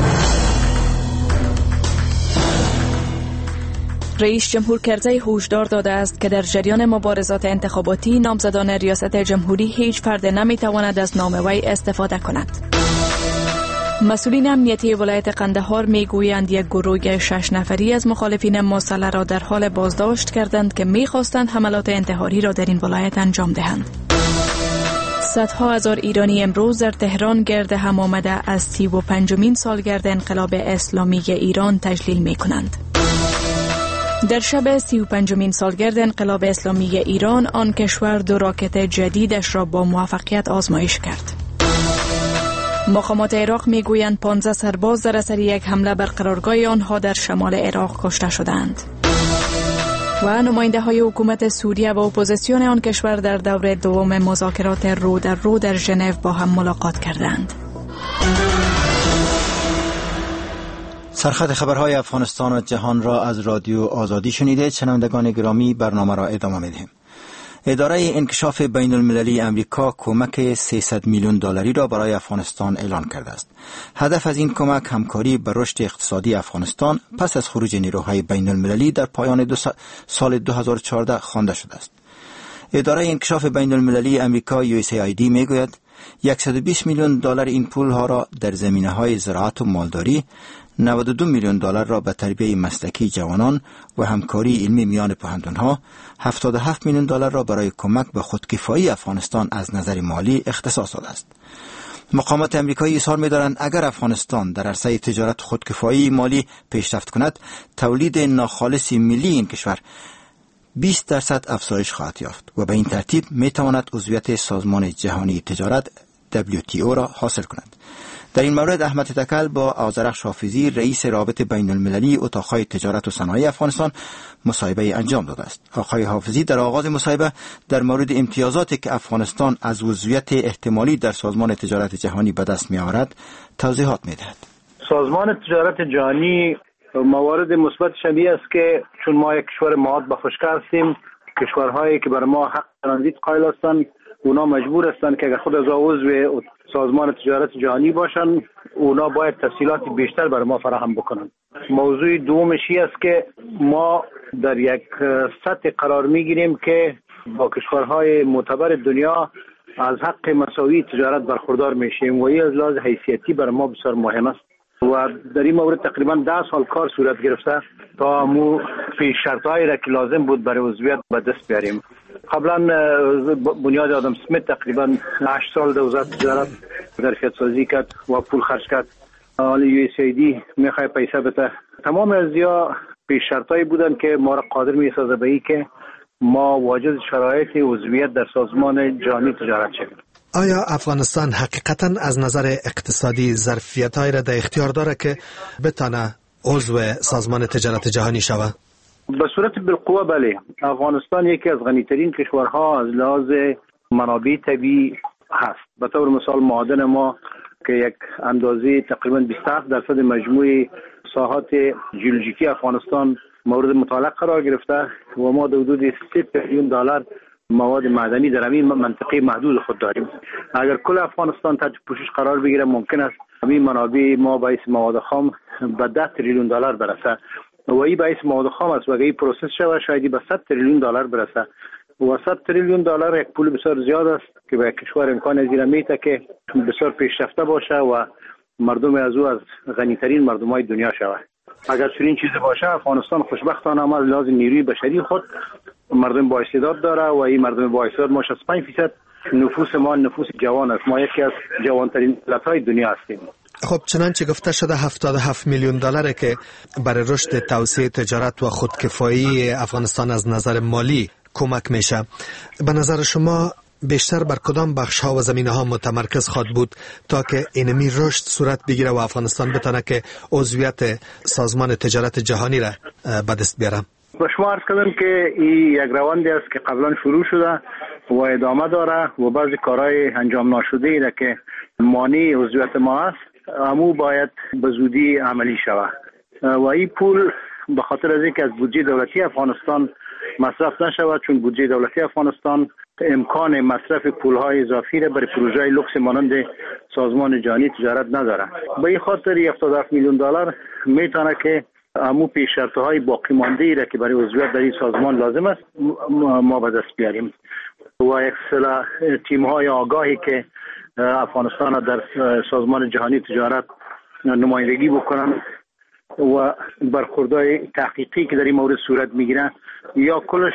رئیس جمهور کرزی هشدار داده است که در جریان مبارزات انتخاباتی نامزدان ریاست جمهوری هیچ فرد نمیتواند از نام وی استفاده کند. مسئولین امنیتی ولایت قندهار میگویند یک گروه 6 نفری از مخالفین مسلح را در حال بازداشت کردند که میخواستند حملات انتحاری را در این ولایت انجام دهند. صدها هزار ایرانی امروز در تهران گرد هم آمده از 35مین سالگرد انقلاب اسلامی ایران تجلیل می کنند. در شب 35مین سالگرد انقلاب اسلامی ایران، آن کشور 2 راکت جدیدش را با موفقیت آزمایش کرد. مقامات عراق میگویند 15 سرباز در اثر یک حمله بر قرارگاه آنها در شمال عراق کشته شدند. و نماینده های حکومت سوریه و اپوزیسیون آن کشور در دور دوم مذاکرات رو در رو در ژنو با هم ملاقات کردند. سرخط خبرهای افغانستان و جهان را از رادیو آزادی شنیده. شنوندگان گرامی، برنامه را ادامه میدهیم. اداره انکشاف بین المللی امریکا کمک 300 میلیون دلاری را برای افغانستان اعلان کرده است. هدف از این کمک همکاری بر رشد اقتصادی افغانستان پس از خروج نیروهای بین المللی در پایان سال 2014 خوانده شده است. اداره انکشاف بین المللی امریکا USAID میگوید 120 میلیون دلار این پول ها را در زمینه های زراعت و مالداری، 92 میلیون دلار را به تربیت مسلکی جوانان و همکاری علمی میان پوهنتون‌ها، 77 میلیون دلار را برای کمک به خودکفایی افغانستان از نظر مالی اختصاص داده است. مقامات امریکایی اظهار می‌دارند اگر افغانستان در عرصه تجارت خودکفایی مالی پیشرفت کند، تولید ناخالص ملی این کشور 20% افزایش خواهد یافت و به این ترتیب می‌تواند عضویت سازمان جهانی تجارت WTO را حاصل کند. در این مورد احمد تکل با آذرخش حافظی، رئیس رابطه بین المللی اتاقهای تجارت و صنایع افغانستان، مصاحبه انجام داده است. آقای حافظی در آغاز مصاحبه در مورد امتیازاتی که افغانستان از عضویت احتمالی در سازمان تجارت جهانی به دست می‌آورد توضیحات می‌دهد. سازمان تجارت جهانی موارد مثبت شبیه است که چون ما یک کشور مواد به فروش هستیم، کشورهایی که بر ما حق ترانزیت قائل هستند، اونا مجبور هستند که اگر خود از عضو سازمان تجارت جهانی باشند، اونا باید تفصیلات بیشتر بر ما فراهم بکنند. موضوع دومش است که ما در یک سطح قرار میگیریم که با کشورهای معتبر دنیا از حق مساوی تجارت برخوردار میشیم و این از لحاظ حیثیتی بر ما بسیار مهم است و در این مورد تقریبا 10 سال کار صورت گرفته تا مو پیش شرطهایی را که لازم بود برای عضویت به دست بیاریم. قبلا بنیاد آدم سمیت تقریبا 8 سال در وزارت تجارت ظرفیت سازی کرد و پول خرج کرد. حالا USAID میخواد پیسه بده. تمام از یا پیش شرطایی بودن که ما را قادر میسازه به این که ما واجد شرایط عضویت در سازمان جهانی تجارت شویم. آیا افغانستان حقیقتا از نظر اقتصادی ظرفیت‌هایی را در اختیار داره که بتونه عضو سازمان تجارت جهانی شود؟ به صورت بالقوه بله. افغانستان یکی از غنی‌ترین کشورها از لحاظ منابع طبیعی هست. به طور مثال معادن ما که یک اندازه تقریبا 27% مجموع ساحات ژئولوژیکی افغانستان مورد مطالعه قرار گرفته و ما در حدود 3 تریلیون دلار مواد معدنی در همین منطقه محدود خود داریم. اگر کل افغانستان تحت پوشش قرار بگیره ممکن است همین منابع ما باعث مواد خام به 10 تریلیون دلار برسه و این باعث مواد خام است و اگر این پروسس شود شاید به 100 تریلیون دلار برسه و 100 تریلیون دلار یک پول بسیار زیاد است که به کشور امکان از این میده که بسیار پیشرفته باشه و مردم از او از غنی‌ترین مردم‌های دنیا شود. اگر چنین چیزی باشه افغانستان خوشبختانه هم از لحاظ نیروی بشری خود مردم با استعداد داره و این مردم با استعداد ما 65% نفوس ما نفوس جوان است. ما یکی از جوانترین ملت‌های دنیا هستیم. خب چنانچه گفته شده 77 میلیون دلاره که برای رشد توسعه تجارت و خودکفایی افغانستان از نظر مالی کمک میشه. به نظر شما بیشتر بر کدام بخش ها و زمینه ها متمرکز خواهد بود تا که اینمی رشد صورت بگیره و افغانستان بتونه که عضویت سازمان تجارت جهانی را به دست بیاره؟ به شما عرض کردم که این یک روندی است که قبلا شروع شده و ادامه داره و بعضی کارهای انجام ناشده ایده که مانع عضویت ما است، امو باید به زودی عملی شود و این پول به خاطر از اینکه از بودجه دولتی افغانستان مصرف نشود، چون بودجه دولتی افغانستان امکان مصرف پولهای اضافی را برای پروژه لوکس مانند سازمان جهانی تجارت نداره. به این خاطر 77 میلیون دلار میتونه که امو پیش شرطهای باقی مانده ای را که برای عضویت در این سازمان لازم است ما به دست بیاریم و یک سری تیم‌های آگاهی که افغانستان در سازمان جهانی تجارت نمایندگی بکنن و برخوردهای تحقیقی که در این مورد صورت میگیره یا کلش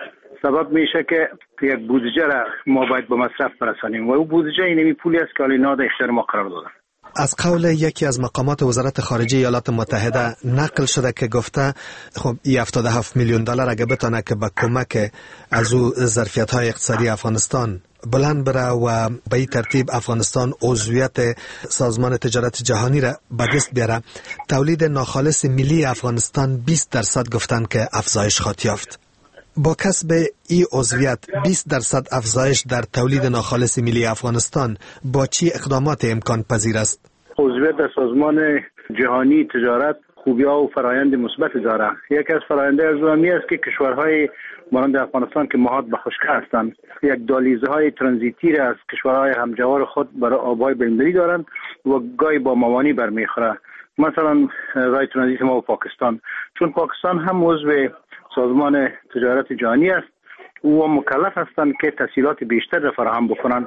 سبب میشه که یک بودجه را ما باید به مصرف برسانیم و اون بودجه اینمی پولی است که حالا در اختیار ما قرار دادن. از قول یکی از مقامات وزارت خارجه ایالات متحده نقل شده که گفته خب 77 میلیون دلار اگه بتونه که با کمک از او ظرفیت‌های اقتصادی افغانستان بلند بره و به این ترتیب افغانستان عضویت سازمان تجارت جهانی را به دست بیاره، تولید ناخالص ملی افغانستان 20% گفتن که افزایش خواهد یافت. با کسب این عضویت 20% افزایش در تولید ناخالص ملی افغانستان با چی اقدامات امکان پذیر است؟ عضویت در سازمان جهانی تجارت خوبی‌ها و فرایند مثبت داره. یکی از فرآیندهای از اونمی است که کشورهای مانند افغانستان که محاط به خشکی هستند یک دالیزهای ترانزیتی را از کشورهای همجوار خود برای آبهای بین‌المللی دارند و گاهی با موانع برمیخوره. مثلا راه ترانزیت ما و پاکستان، چون پاکستان هم عضو سازمان تجارت جهانی است و مکلف هستند که تسهیلات بیشتر را فراهم بکنند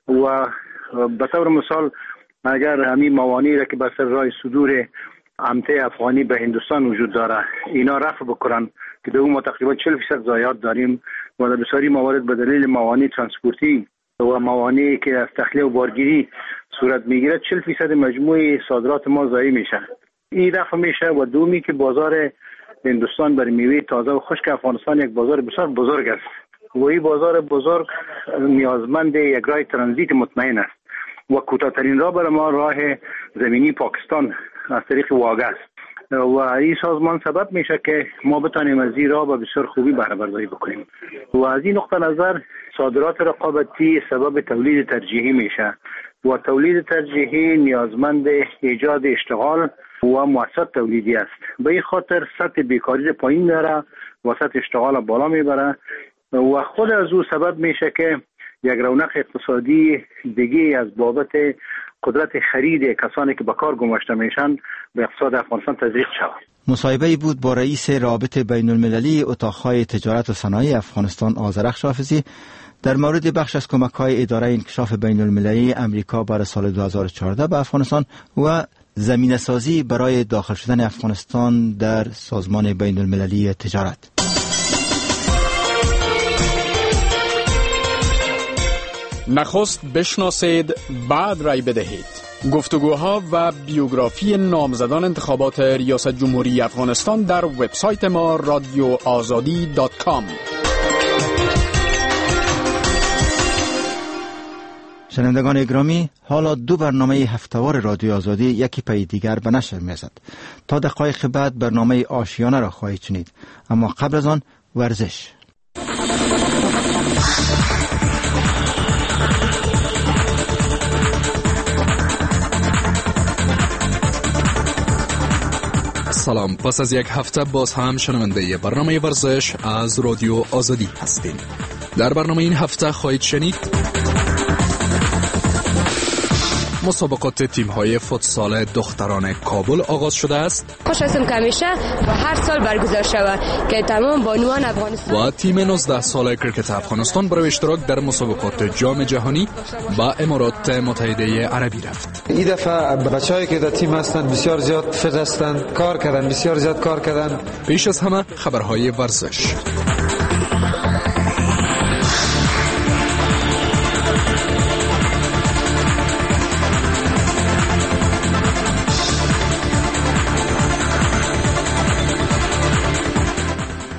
و به طور مثال اگر همین موانعی را که به سر راه صدور امته افغانی به هندوستان وجود داره اینا رفع بکنن که در اون ما تقریبا 40% ضایعات داریم و در بسیاری موارد به دلیل موانع ترانسپورتی و موانعی که از تخلیه و بارگیری صورت میگیره 40% مجموع صادرات ما ضایع میشه. این رفع میشه و دومی که بازار هندوستان برای میوه تازه و خشک افغانستان یک بازار بسیار بزرگ است و این بازار بزرگ نیازمند یک راه ترانزیت مطمئن است و کوتاه‌ترین راه برای ما راه زمینی پاکستان از طریق واگه است و این سازمان سبب میشه که ما بتانیم از این راه به بسیار خوبی بهره برداری بکنیم و از این نقطه نظر صادرات رقابتی سبب تولید ترجیحی میشه و تولید ترجیحی نیازمند ایجاد اشتغال و مؤسسات تولیدی است. به این خاطر سطح بیکاری پایین داره و سطح اشتغال بالا میبره و خود از او سبب میشه که یک رونق اقتصادی دیگه از بابت قدرت خرید کسانی که به کار گماشته میشن به اقتصاد افغانستان تزریق شود. مصاحبه‌ای بود با رئیس رابطه بین المللی اتاق‌های تجارت و صنایع افغانستان آذرخش حافظی در مورد بخش از کمک‌های اداره انکشاف بین المللی امریکا برای سال 2014 به افغانستان و زمینه سازی برای داخل شدن افغانستان در سازمان بین المللی تجارت. نخست بشناسید بعد رای بدهید. گفتگوها و بیوگرافی نامزدان انتخابات ریاست جمهوری افغانستان در وبسایت ما radioazadi.com. شنوندگان گرامی، حالا دو برنامه هفتهوار رادیو آزادی یکی پی دیگر به نشر می‌رسد. تا دقایق بعد برنامه آشیانه را خواهید شنید، اما قبل از آن ورزش. سلام، پس از یک هفته باز هم شنونده برنامه ورزش از رادیو آزادی هستیم. در برنامه این هفته خواهید شنید مسابقات تیم‌های فوتسال دختران کابل آغاز شده است. خوش هستم که همیشه و هر سال برگزار شود که تمام بانوان افغانستان و تیم 19 ساله کرکت افغانستان برای اشتراک در مسابقات جام جهانی با امارات متحده عربی رفت. این دفعه بچه‌هایی که در تیم هستند بسیار زیاد فت هستند، بسیار زیاد کار کردن. پیش از همه خبرهای ورزش.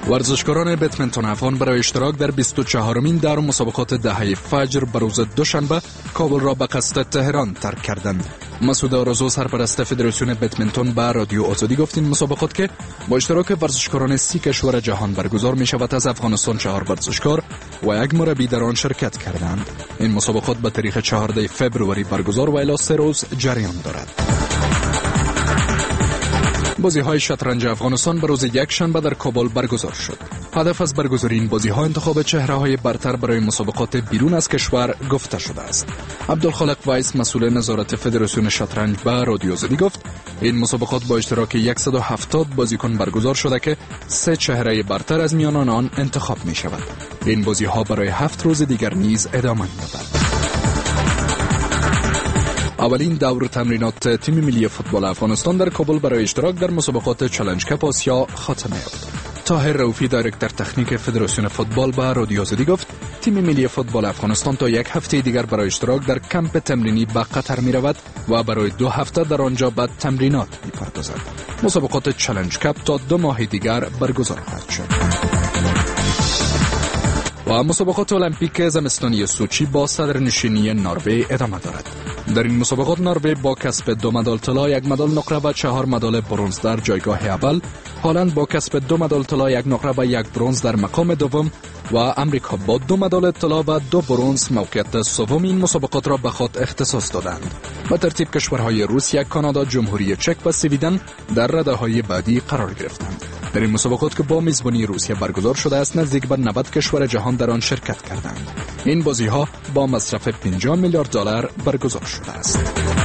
ورزشکاران بدمنتون افغان برای اشتراک در 24مین دور مسابقات دهه فجر به روز دوشنبه کابل را به قصد تهران ترک کردند. مسعود آرزو سرپرست فدراسیون بدمنتون به رادیو آزادی گفت این مسابقات که با اشتراک ورزشکاران 30 کشور جهان برگزار می شود از افغانستان 4 ورزشکار و 1 مربی در آن شرکت کردند. این مسابقات به تاریخ 14 فوریه برگزار و الی 3 روز جریان دارد. بازی‌های شطرنج افغانستان به روز یکشنبه در کابل برگزار شد. هدف از برگزاری این بازی‌ها انتخاب چهره‌های برتر برای مسابقات بیرون از کشور گفته شده است. عبدالخالق ویس مسئول نظارت فدراسیون شطرنج به رادیو آزادی گفت این مسابقات با اشتراک 170 بازیکن برگزار شده که 3 چهره برتر از میان آن انتخاب می‌شود. این بازی‌ها برای 7 روز دیگر نیز ادامه می‌یابد. اولین دور تمرینات تیم ملی فوتبال افغانستان در کابل برای اشتراک در مسابقات چالش کپ آسیا خاتمه یافت. طاهر رؤوفی دایرکتور تکنیک فدراسیون فوتبال به رادیو آزادی گفت تیم ملی فوتبال افغانستان تا 1 هفته دیگر برای اشتراک در کمپ تمرینی به قطر می رود و برای 2 هفته در آنجا به تمرینات می پردازد. مسابقات چالش کپ تا 2 ماه دیگر برگزار خواهد شد. و مسابقات المپیک زمستانی سوچی با صدرنشینی نروژ ادامه دارد. در این مسابقات نروژ با کسب 2 مدال طلا، 1 مدال نقره و 4 مدال برنز در جایگاه اول، هلند با کسب 2 مدال طلا، 1 نقره و 1 برنز در مقام دوم و امریکا با 2 مدال طلا و 2 برنز موقعیت سوم این مسابقات را به خود اختصاص دادند. به ترتیب کشورهای روسیه، کانادا، جمهوری چک و سویدن در رده‌های بعدی قرار گرفتند. در این مسابقات که با میزبانی روسیه برگزار شده است نزدیک به 90 کشور جهان در آن شرکت کردند. این بازی‌ها با مصرف 50 میلیارد دلار برگزار شده است.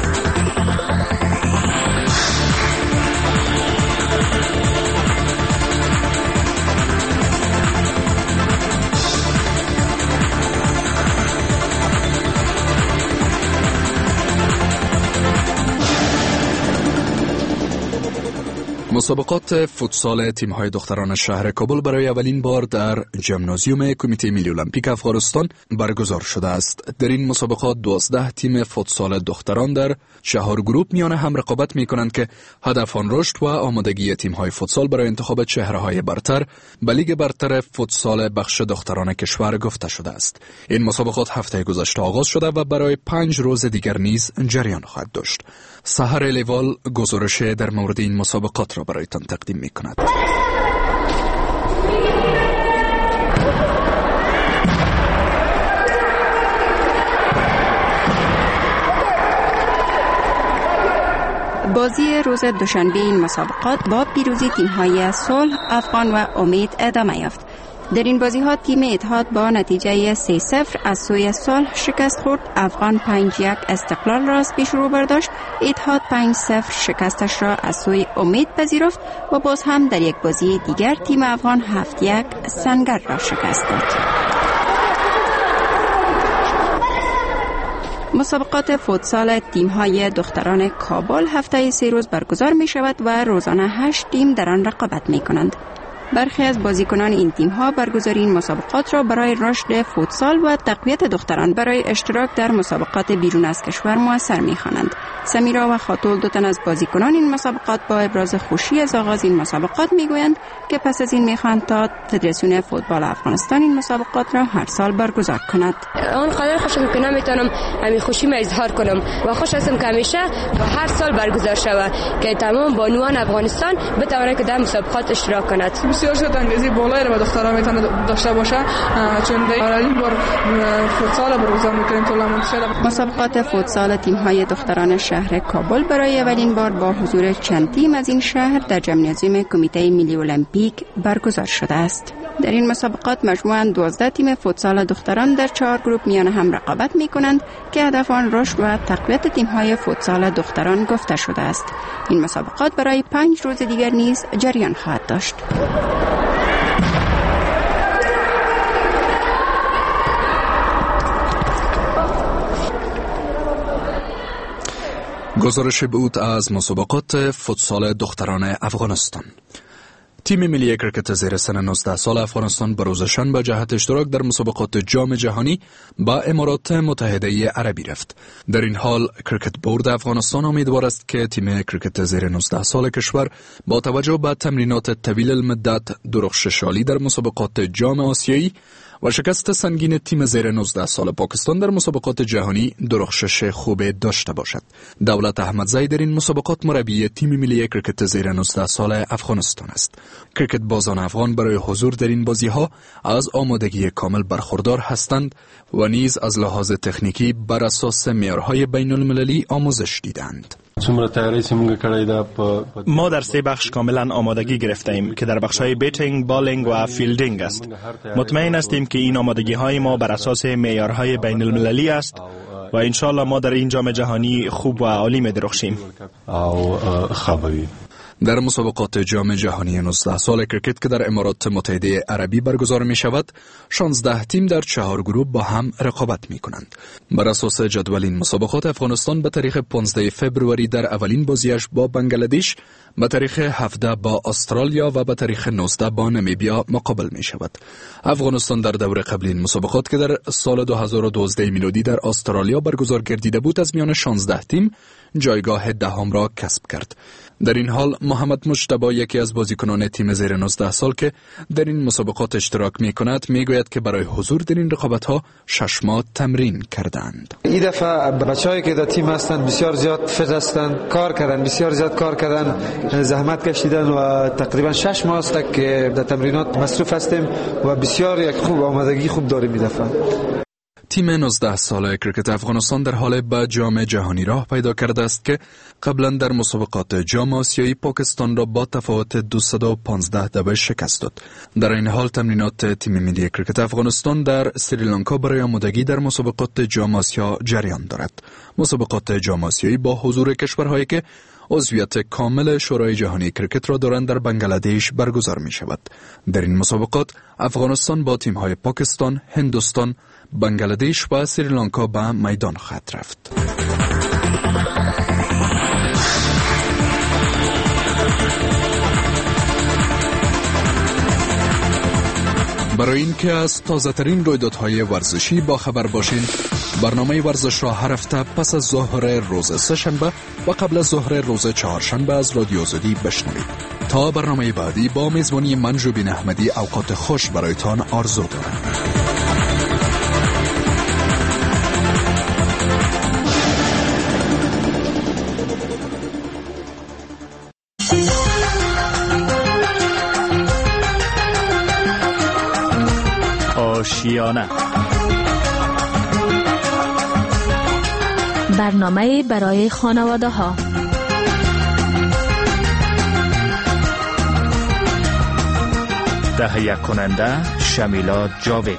مسابقات فوتسال تیم‌های دختران شهر کابل برای اولین بار در ژیمنازیوم کمیته ملی المپیک افغانستان برگزار شده است. در این مسابقات 12 تیم فوتسال دختران در 4 گروه میان هم رقابت می‌کنند که هدف آن رشد و آمادگی تیم‌های فوتسال برای انتخاب چهره‌های برتر به لیگ برتر فوتسال بخش دختران کشور گفته شده است. این مسابقات هفته گذشته آغاز شده و برای 5 روز دیگر نیز جریان خواهد داشت. سحر لیوال گزارش در مورد این مسابقات را برایتان تقدیم می کند. بازی روز دوشنبه این مسابقات با پیروزی تیم‌های صلح، افغان و امید ادامه یافت. در این بازی‌ها تیم اتحاد با نتیجه 3-0 از سوی صلح شکست خورد. افغان 5-1 استقلال را از پیش رو برداشت. اتحاد 5-0 شکستش را از سوی امید پذیرفت و باز هم در یک بازی دیگر تیم افغان 7-1 سنگر را شکست داد. مسابقات فوتسال تیم‌های دختران کابل هفته 3 روز برگزار می شود و روزانه 8 تیم در آن رقابت می کنند. برخی از بازیکنان این تیم‌ها برگزاری این مسابقات را برای رشد فوتسال و تقویت دختران برای اشتراک در مسابقات بیرون از کشور مؤثر می‌خوانند. سمیرا و خاتول دو تن از بازیکنان این مسابقات با ابراز خوشی از آغاز این مسابقات می‌گویند که پس از این می‌خواهند تا فدراسیون فوتبال افغانستان این مسابقات را هر سال برگزار کند. آنقدر خوشم که نمیتونم همین خوشیم اظهار کنم و خوش هستم که همیشه و هر سال برگزار شود که تمام بانوان افغانستان بتوانند که در مسابقات اشتراک کنند. بسیار شد انگیزه بالایی را به دختران میتونه داشته باشه چون این بار فوتسال برگزار میکنیم تورنمنت شده. مسابقات فوتسال تیم‌های دختران شهر کابل برای اولین بار با حضور چند تیم از این شهر در ژیمنازیوم کمیته ملی المپیک برگزار شده است. در این مسابقات مجموعاً 12 تیم فوتسال دختران در 4 گروه میان هم رقابت میکنند که هدف آن رشد و تقویت تیم‌های فوتسال دختران گفته شده است. این مسابقات برای 5 روز دیگر نیز جریان خواهد داشت. گزارش بود از مسابقات فوتسال دختران افغانستان. تیم ملی کرکت زیر سن 19 سال افغانستان به روز شنبه جهت اشتراک در مسابقات جام جهانی با امارات متحده عربی رفت. در این حال کرکت بورد افغانستان امیدوار است که تیم کرکت زیر 19 سال کشور با توجه به تمرینات طویل المدت درخششالی در مسابقات جام آسیایی و شکست سنگین تیم زیر 19 سال پاکستان در مسابقات جهانی درخشش خوب داشته باشد. دولت احمدزی در این مسابقات مربی تیم ملی کرکت زیر 19 سال افغانستان است. کرکت بازان افغان برای حضور در این بازی‌ها از آمادگی کامل برخوردار هستند و نیز از لحاظ تکنیکی بر اساس معیارهای بین‌المللی آموزش دیدند. ما در 3 بخش کاملا آمادگی گرفته ایم که در بخش‌های بیتینگ، بالینگ و فیلدینگ است. مطمئن هستیم که این آمادگی‌های ما بر اساس معیارهای بین‌المللی است و انشالله ما در این جام جهانی خوب و عالی می‌درخشیم. در مسابقات جام جهانی 19 سال کرکت که در امارات متحده عربی برگزار می شود، 16 تیم در 4 گروه با هم رقابت می کنند. بر اساس جدول این مسابقات افغانستان به تاریخ 15 فوریه در اولین بازیش با بنگلادش، به تاریخ 17 با استرالیا و به تاریخ 19 با نمیبیا مقابل می شود. افغانستان در دور قبل این مسابقات که در سال 2012 میلادی در استرالیا برگزار گردیده بود از میان 16 تیم جایگاه دهم را کسب کرد. در این حال محمد مجتبی، یکی از بازیکنان تیم زیر 19 سال که در این مسابقات اشتراک می کند، می گوید که برای حضور در این رقابت ها 6 ماه تمرین کردند. این دفعه بچه‌هایی که در تیم هستند بسیار زیاد فت هستند، کار کردن، بسیار زیاد کار کردن، زحمت کشیدن و تقریبا 6 ماه است که در تمرینات مصروف هستیم و بسیار یک خوب آمادگی خوب داریم این دفعه. تیم 19 ساله کرکت افغانستان در حال به جام جهانی راه پیدا کرده است که قبلا در مسابقات جام آسیایی پاکستان را با تفاوت 215 شکست داد. در این حال تمرینات تیم ملی کرکت افغانستان در سریلانکا برای آمادگی در مسابقات جام آسیا جریان دارد. مسابقات جام آسیایی با حضور کشورهایی که عضویت کامل شورای جهانی کرکت را دارند در بنگلادش برگزار می شود. در این مسابقات افغانستان با تیم‌های پاکستان، هندوستان، بنگلادش و سریلانکا به میدان خواهد رفت. برای اینکه از تازه‌ترین رویدادهای ورزشی با خبر باشین، برنامه ورزش را هر هفته پس از ظهر روز سه‌شنبه و قبل از ظهر روز چهارشنبه از رادیو آزادی بشنوید. تا برنامه بعدی با میزبانی من جوبین احمدی اوقات خوش برایتان آرزو دارم. آشیانه، برنامه برای خانواده ها. تهیه کننده شمیلا جاوید.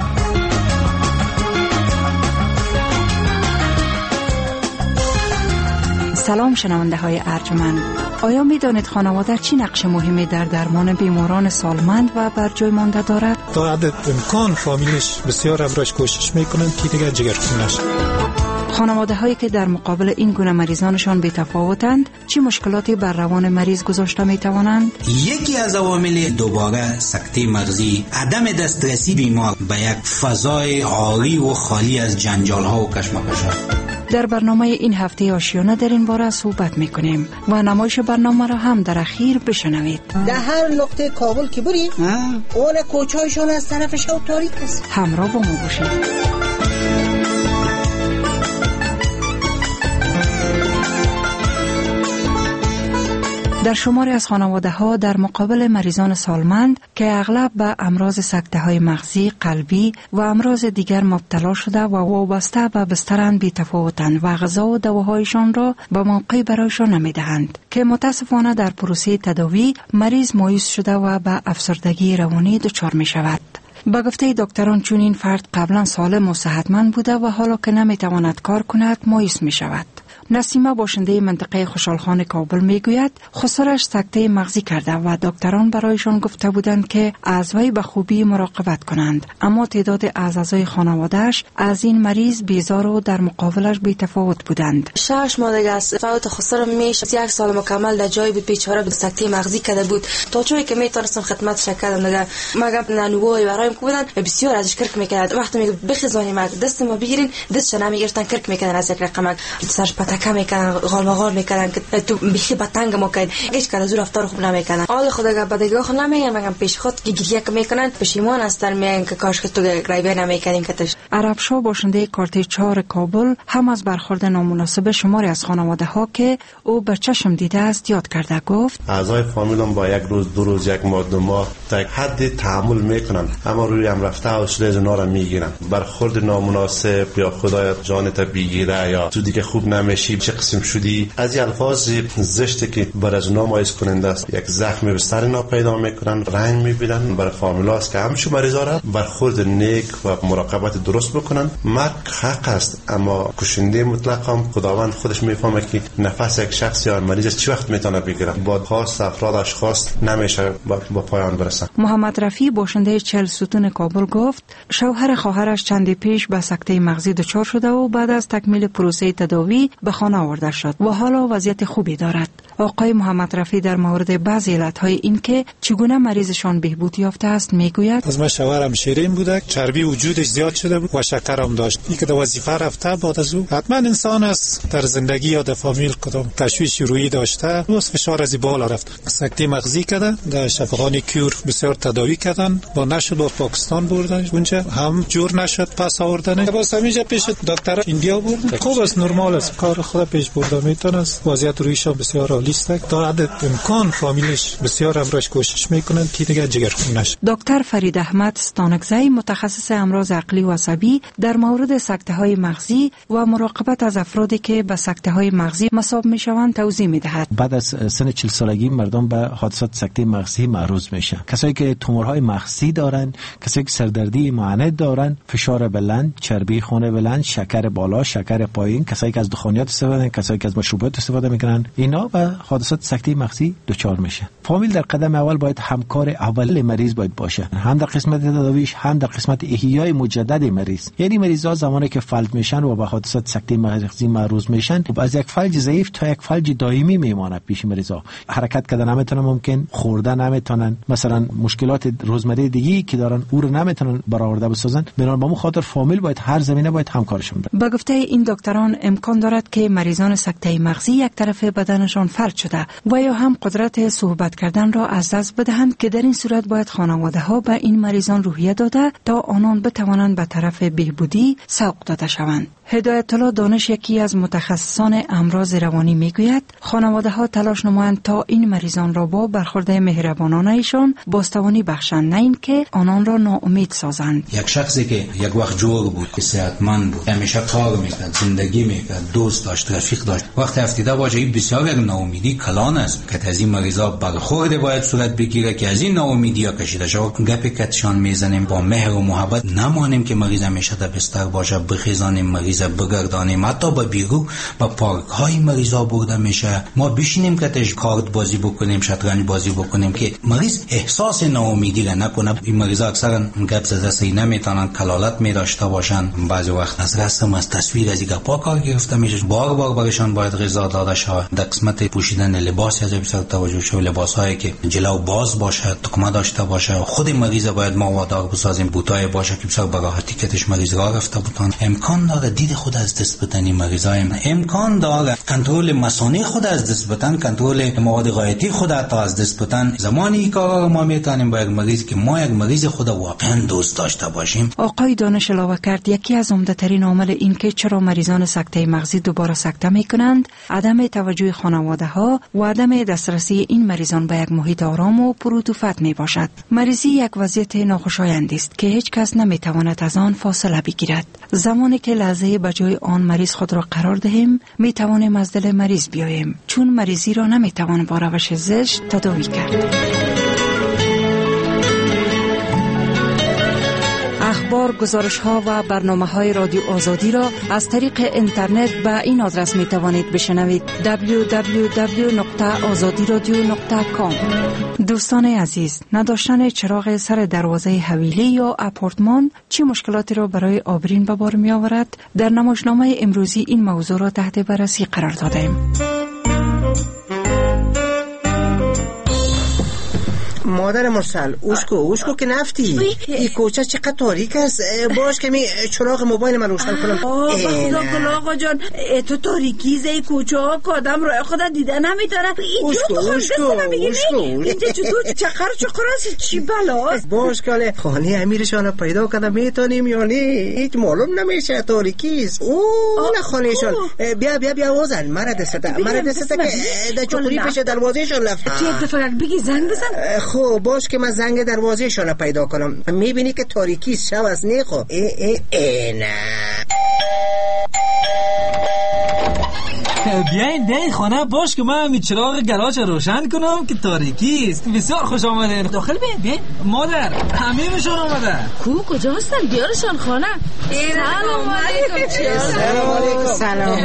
سلام شنونده های ارجمند. آیا می دانید خانواده چی نقش مهمی در درمان بیماران سالمند و بر جای مانده دارد؟ تا حد امکان فامیلش بسیار ابراج کوشش میکنند که دیگر جگرخون نشه. خانواده هایی که در مقابل این گونه مریضانشان بی تفاوتند چی مشکلاتی بر روان مریض گذاشته می توانند؟ یکی از عوامل دوباره سکته مغزی، عدم دسترسی بیمار به یک فضای عالی و خالی از جنجال ها و کشمکش ها. در برنامه این هفته آشیانه در این باره صحبت میکنیم و نمایش برنامه را هم در اخیر بشنوید. در هر نقطه کابل که بری اون کوچه‌هایشان از طرف شب تاریک است. همراه با ما باشید. در شماری از خانواده ها در مقابل مریضان سالمند که اغلب به امراض سکته های مغزی، قلبی و امراض دیگر مبتلا شده و وابسته به بسترند بی تفاوتند و غذا و دواهایشان را به موقع برایشان نمیدهند که متاسفانه در پروسه تداوی مریض مایوس شده و به افسردگی روانی دچار می شود. با گفته دکتران چون این فرد قبلا سالم و صحتمند بوده و حالا که نمیتواند کار کند مایوس می شود. نسیمه باشنده منطقه خوشحالخان کابل میگوید خسرش سکته مغزی کرده و دکتران برایشان گفته بودند که از وی به خوبی مراقبت کنند، اما تعداد اعضای خانواده‌اش از این مریض بیزار و در مقابلش بی‌تفاوت بودند. 6 ماه دیگه از فوت خسرم میشه، 1 سال مکمل در جای بود، بیچاره بود، سکته مغزی کرده بود. تا جایی که میتونستم خدمتش کردم دیگه، مگم نانوای برایم بودن بسیار ازش کرک میکرد. وقتی میگه بخزونی ما دست ما بگیرین، دستش نمیگرفتن، کرک میکردن از یک رقم سرش پتکه میکردن، غال میکردن که تو بخی بتنگ ماکید، هیچ کار زور رفتار خوب نمیکنن. حال خدا بعدگاه خود نمیگن، مگم پیش خود گریه میکنن، پشیمان هستن، میگن که کاش که تو گریبه نمیکردین کتش. عربشاه باشنده کارت 4 کابل هم از برخورد نامناسب شماری از خانواده ها که او به چشم دیده است یاد کرده. گفت اعضای فامیلم با 1 روز 2 روز 1 ماه 2 ماه تا حد تحمل میکنن، اما روی هم رفته حوصله از اونا را میگیرن. برخورد نامناسب یا خدای جانت بگیره یا تو دیگه خوب نمیشی، چه قسم شدی، از این الفاظ زشتی که بر از اونا مایز کننده است، یک زخم به سر اینا پیدا میکنن، رنج میبینن. برای فامیلا است که همشون مریضا را برخورد نیک و مراقبت درست بکنن. مرگ حق است، اما کشنده مطلق هم خداوند خودش میفهمه که نفس یک شخص یا مریض چه وقت میتونه بگیره. با خاص افراد اشخاص نمیشه با پایان برسن. محمد رفیع باشنده 40 ستون کابل گفت شوهر خواهرش چندی پیش به سکته مغزی دچار شده و بعد از تکمیل پروسه تداوی به خانه آورده شد و حالا وضعیت خوبی دارد. آقای محمد رفیع در مورد بعضی علتهای این که چگونه مریضشان بهبود یافته است میگوید از من شوهرم شیرین بوده، چربی وجودش زیاد شده بود و شکر هم داشت. این که در وظیفه رفته، بعد از او حتما انسان است در زندگی یا در فامیل کدام تشویش روحی داشته، روز فشار از بالا رفت، سکته مغزی کرده، در شفاخانه کیور بسیار تداوی کردن، با نشد با پاکستان بردن، اونجا هم جور نشد، پس آوردن، باز همینجا پیش دکتر ایندیا برد. خوب است، نرمال است، کار خود پیش برده میتونه است. وضعیت روحیش بسیار عالی است، تا حد امکان فامیلش بسیار امروز کوشش میکنن که دیگه جگرخون نشه. دکتر فرید احمد ستانکزی متخصص امراض عقلی و عصبی در مورد سکته های مغزی و مراقبت از افرادی که به سکته های مغزی مصاب میشوند توضیح میدهد. بعد از سن 40 سالگی مردم به حادثات سکته مغزی معرض میشن. کسایی که تومورهای مغزی دارن، کسایی که سردردی معند دارن، فشار بلند، چربی خون بلند، شکر بالا، شکر پایین، کسایی که از دخانیات استفاده میکنن، کسایی که از مشروبات استفاده میکنن، اینا به حادثات سکته مغزی دچار میشن. فامیل در قدم اول باید همکار اول مریض باید باشه، هم در قسمت تداویش، هم در قسمت احیای مجدد مریض. یعنی مریضا زمانی که فلج میشن و به حادثات سکته مغزی معرض میشن، از یک فلج ضعیف تا یک فلج دائمی میمونه پیش مریضا. حرکت کردن نمیتونن، ممکن خوردن نمیتونن، مثلا مشکلات روزمره دیگی که دارن او رو نمیتونن برآورده بسازن. بنابراین با خاطر فامیل باید هر زمینه باید همکارشون بده. با گفته این دکتران امکان دارد که مریضان سکته مغزی یک طرف بدنشان فلج شده و یا هم قدرت صحبت کردن را از دست بدهند که در این صورت باید خانواده ها به این مریضان روحیه داده تا آنان بتوانند به طرف بهبودی سوق داده شوند. هدایت الله دانش یکی از متخصصان امراض روانی میگوید خانواده ها تلاش نمایند تا این مریضان را با برخورد مهربانانه ایشان بازتوانی بخشند، نه اینکه آنان را ناامید سازند. یک شخصی که یک وقت جور بود، صحتمند بود، همیشه کار میکرد، زندگی میکرد، دوست داشت، رفیق داشت، وقتی افتیده باشه این بسیار یک ناامیدی کلان است که از این مریضا برخورد باید صورت بگیره که از این ناامیدی ها کشیده شود. گپی کتشان میزنیم، با مهر و محبت نمانیم که مریض همیشه در بستر باشه، بخیزانیم مریض بگردانیم، حتی با بیرو با پارک های مریضا برده میشه، ما بشینیم که تش کارت بازی بکنیم، شطرنج بازی بکنیم که مریض احساس ناامیدی را نکنه. این مریضا اکثرا گپ زدستی نمیتونن، کلالت میداشته باشن، بعضی وقت از رسم از تصویر از گپا کار گرفته میشه. بار بار برشان باید غذا داده شود. در قسمت پوشیدن لباس از بسیار توجه شو، لباسایی که جلو باز باشه، تکمه داشته باشه. خود مریض باید ما وادار بسازیم، بوتای باشه که بسیار براحتی کتش مریض راه رفته بودن. امکان داره دید خود از دست بدن مریضای امکان داره کنترل مسانی خود از دست بدن، کنترل مواد غایتی خود تا از دست بدن. زمانی کارا رو ما میتونیم با یک مریض که ما یک مریض خود واقعا دوست داشته باشیم. آقای دانش علاوه کرد یکی از عمده‌ترین عوامل این که چرا مریضان سکته مغزی دوباره سکته میکنند عدم توجه خانواده ها و عدم دسترسی این مریضان به یک محیط آرام و پرعطوفت می باشد. مریضی یک وضعیت ناخوشایند است که هیچ کس نمیتواند از آن فاصله بگیرد. زمانی که لحظه به جای آن مریض خود را قرار دهیم می توانیم از دل مریض بیاییم، چون مریضی را نمی توان با روش زشت تداوی کرد. اخبار، گزارش ها و برنامه های رادیو آزادی را از طریق اینترنت به این آدرس می توانید بشنوید: www.azadiradio.com. دوستان عزیز، نداشتن چراغ سر دروازه حویلی یا آپارتمان چه مشکلاتی را برای آبرین به بار می آورد؟ در نمایشنامه امروزی این موضوع را تحت بررسی قرار دادیم. مادر مرسل، اوشکو که نفتی این کوچه چقدر تاریک است. باش که می چراغ موبایل من روشن کنم. خدا کن آقا جان، تو تاریکی زی کوچه ها که آدم راه خدا دیده نمیتونه. اوشکو اینجا چطور چقر است؟ چی بلاست؟ باش که خانه امیرشان پیدا کردم میتونیم یا نه؟ هیچ معلوم نمیشه، تاریکی است. نه خانهشان. بیا وزن مرا دسته که در چطوری پیش دروازه شان لفت. چی اتفاق بگی زنگ بزن؟ خب باش که من زنگ دروازه شان پیدا کنم. میبینی که تاریکی شب است. نه خب نه بیاین ده خانه. باش که من همین چراغ گراج روشن کنم که تاریکی است. بسیار خوش آمدین. داخل بیاین. مادر امیرشان آمده. کجا هستن؟ بیارشان خانه. سلام علیکم. سلام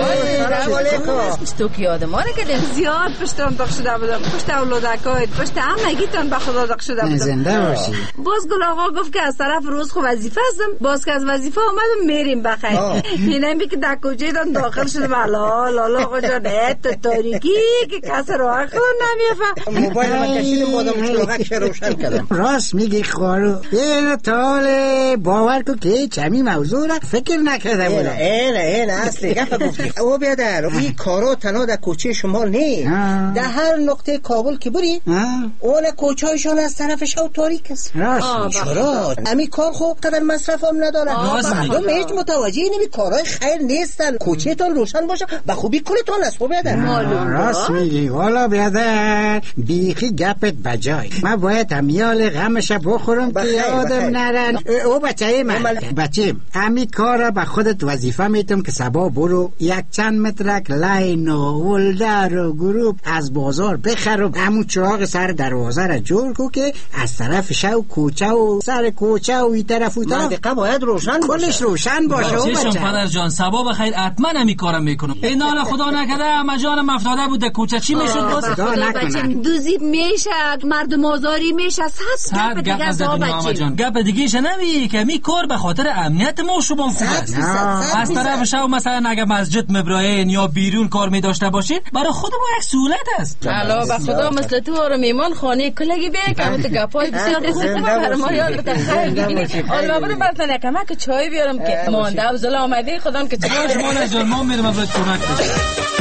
علیکم. تو کی آدمانه که زیاد پشتم داغ شده بودم، پشت اولادکایت، پشت همگیتان به خدا داغ شده بودم. زنده باشی. باز گل آقا گفت که از طرف روز خو وظیفه هستم. باز که از وظیفه اومدم میریم بخیر. اینم که در کوچه‌تان داخل شده. لالا آقا جان، تاریکی که کس راه خود نمیفهم. موبایل من کشیدم بادم چراغش روشن کردم. راست میگی خالو. این تاله باور کو که چمی موضوع را فکر نکرده بودم. این اصلی گفت گفتی. او بیادر این کارا تنها در کوچه شمال نه، در هر نقطه کابل که بری اون کوچه‌شون از طرف شو تاریک است. چرا؟ امی کار خو قدر مصرف هم نداره. مردم هیچ متوجه نمی کارهای خیر نیستن. کوچه‌تون روشن باشه به خوبی کلتون است. بیادر راست میگی. والا بیادر بیخی گپت بجای. من باید همیال غمش بخورم که یادم نرن. او بچه امی کار به خودت وظیفه میتم که سبا برو یک چند مترک لین و ولدر و گروپ از بازار بخرم. همون چراغ سر دروازه را جور کو که از طرف شو کوچه و سر کوچه و این طرف و طرف منطقه باید روشن باشه. کلش روشن باشه. او بچه پدر جان سبا بخیر حتما همی کارم میکنم. این حالا خدا نکرده اما جانم افتاده بود در کوچه چی میشد؟ باز خدا نکنه دوزی میشه، مردم آزاری میشه. صد گپ دیگه از جان. گپ دیگه ش نمی که می کار به خاطر امنیت ما شما خوب است. از طرف شو مثلا اگه مسجد مبراهین یا بیرون کار می داشته باشید برای خود ما یک سهولت است. الله به خدا مثل تو رو میمان خانه کلگی بیای که تو گپای بسیار قصه برای ما یاد بده. الله بده مثلا کمک چای بیارم که مانده و زلا آمده خدا که چای شما جان ما میرم برات کمک بشه.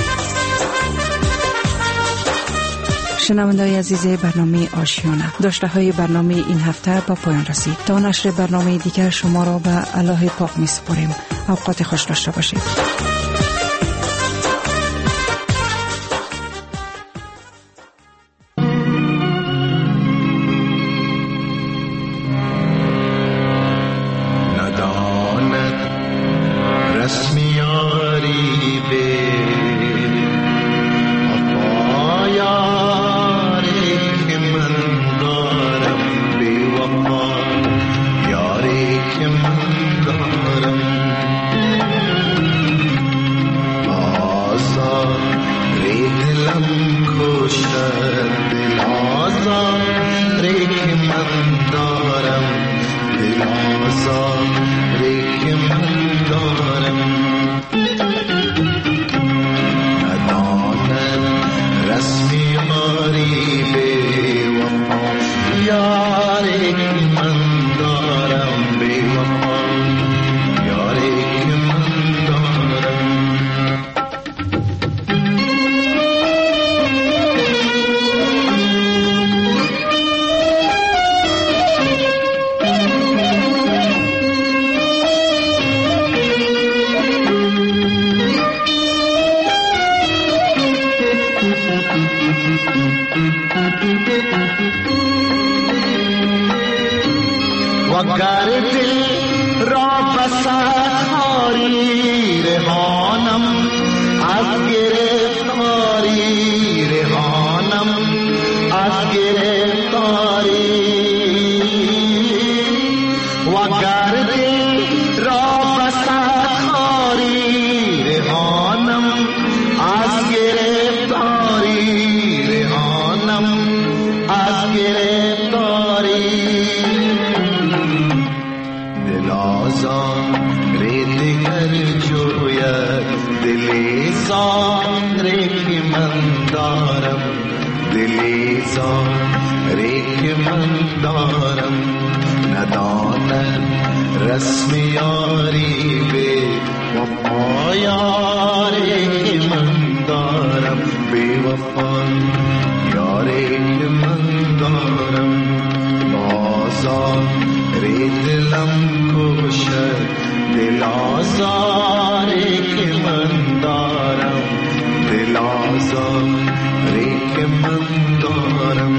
شنونده‌های عزیز برنامه آشیانه، داشته های برنامه این هفته با پایان رسید. تا نشر برنامه دیگر شما را به الله پاک می سپاریم. اوقات خوش داشته باشید. وگر دل را بسخاری رهانم از گرفتاری رهانم از گرفتاری وگر دارم ندانم رسم یاری به وفا یاری من دارم به وفا یاری من دارم بازار دلم کشد دل آزاری که من دارم دل آزاری که من دارم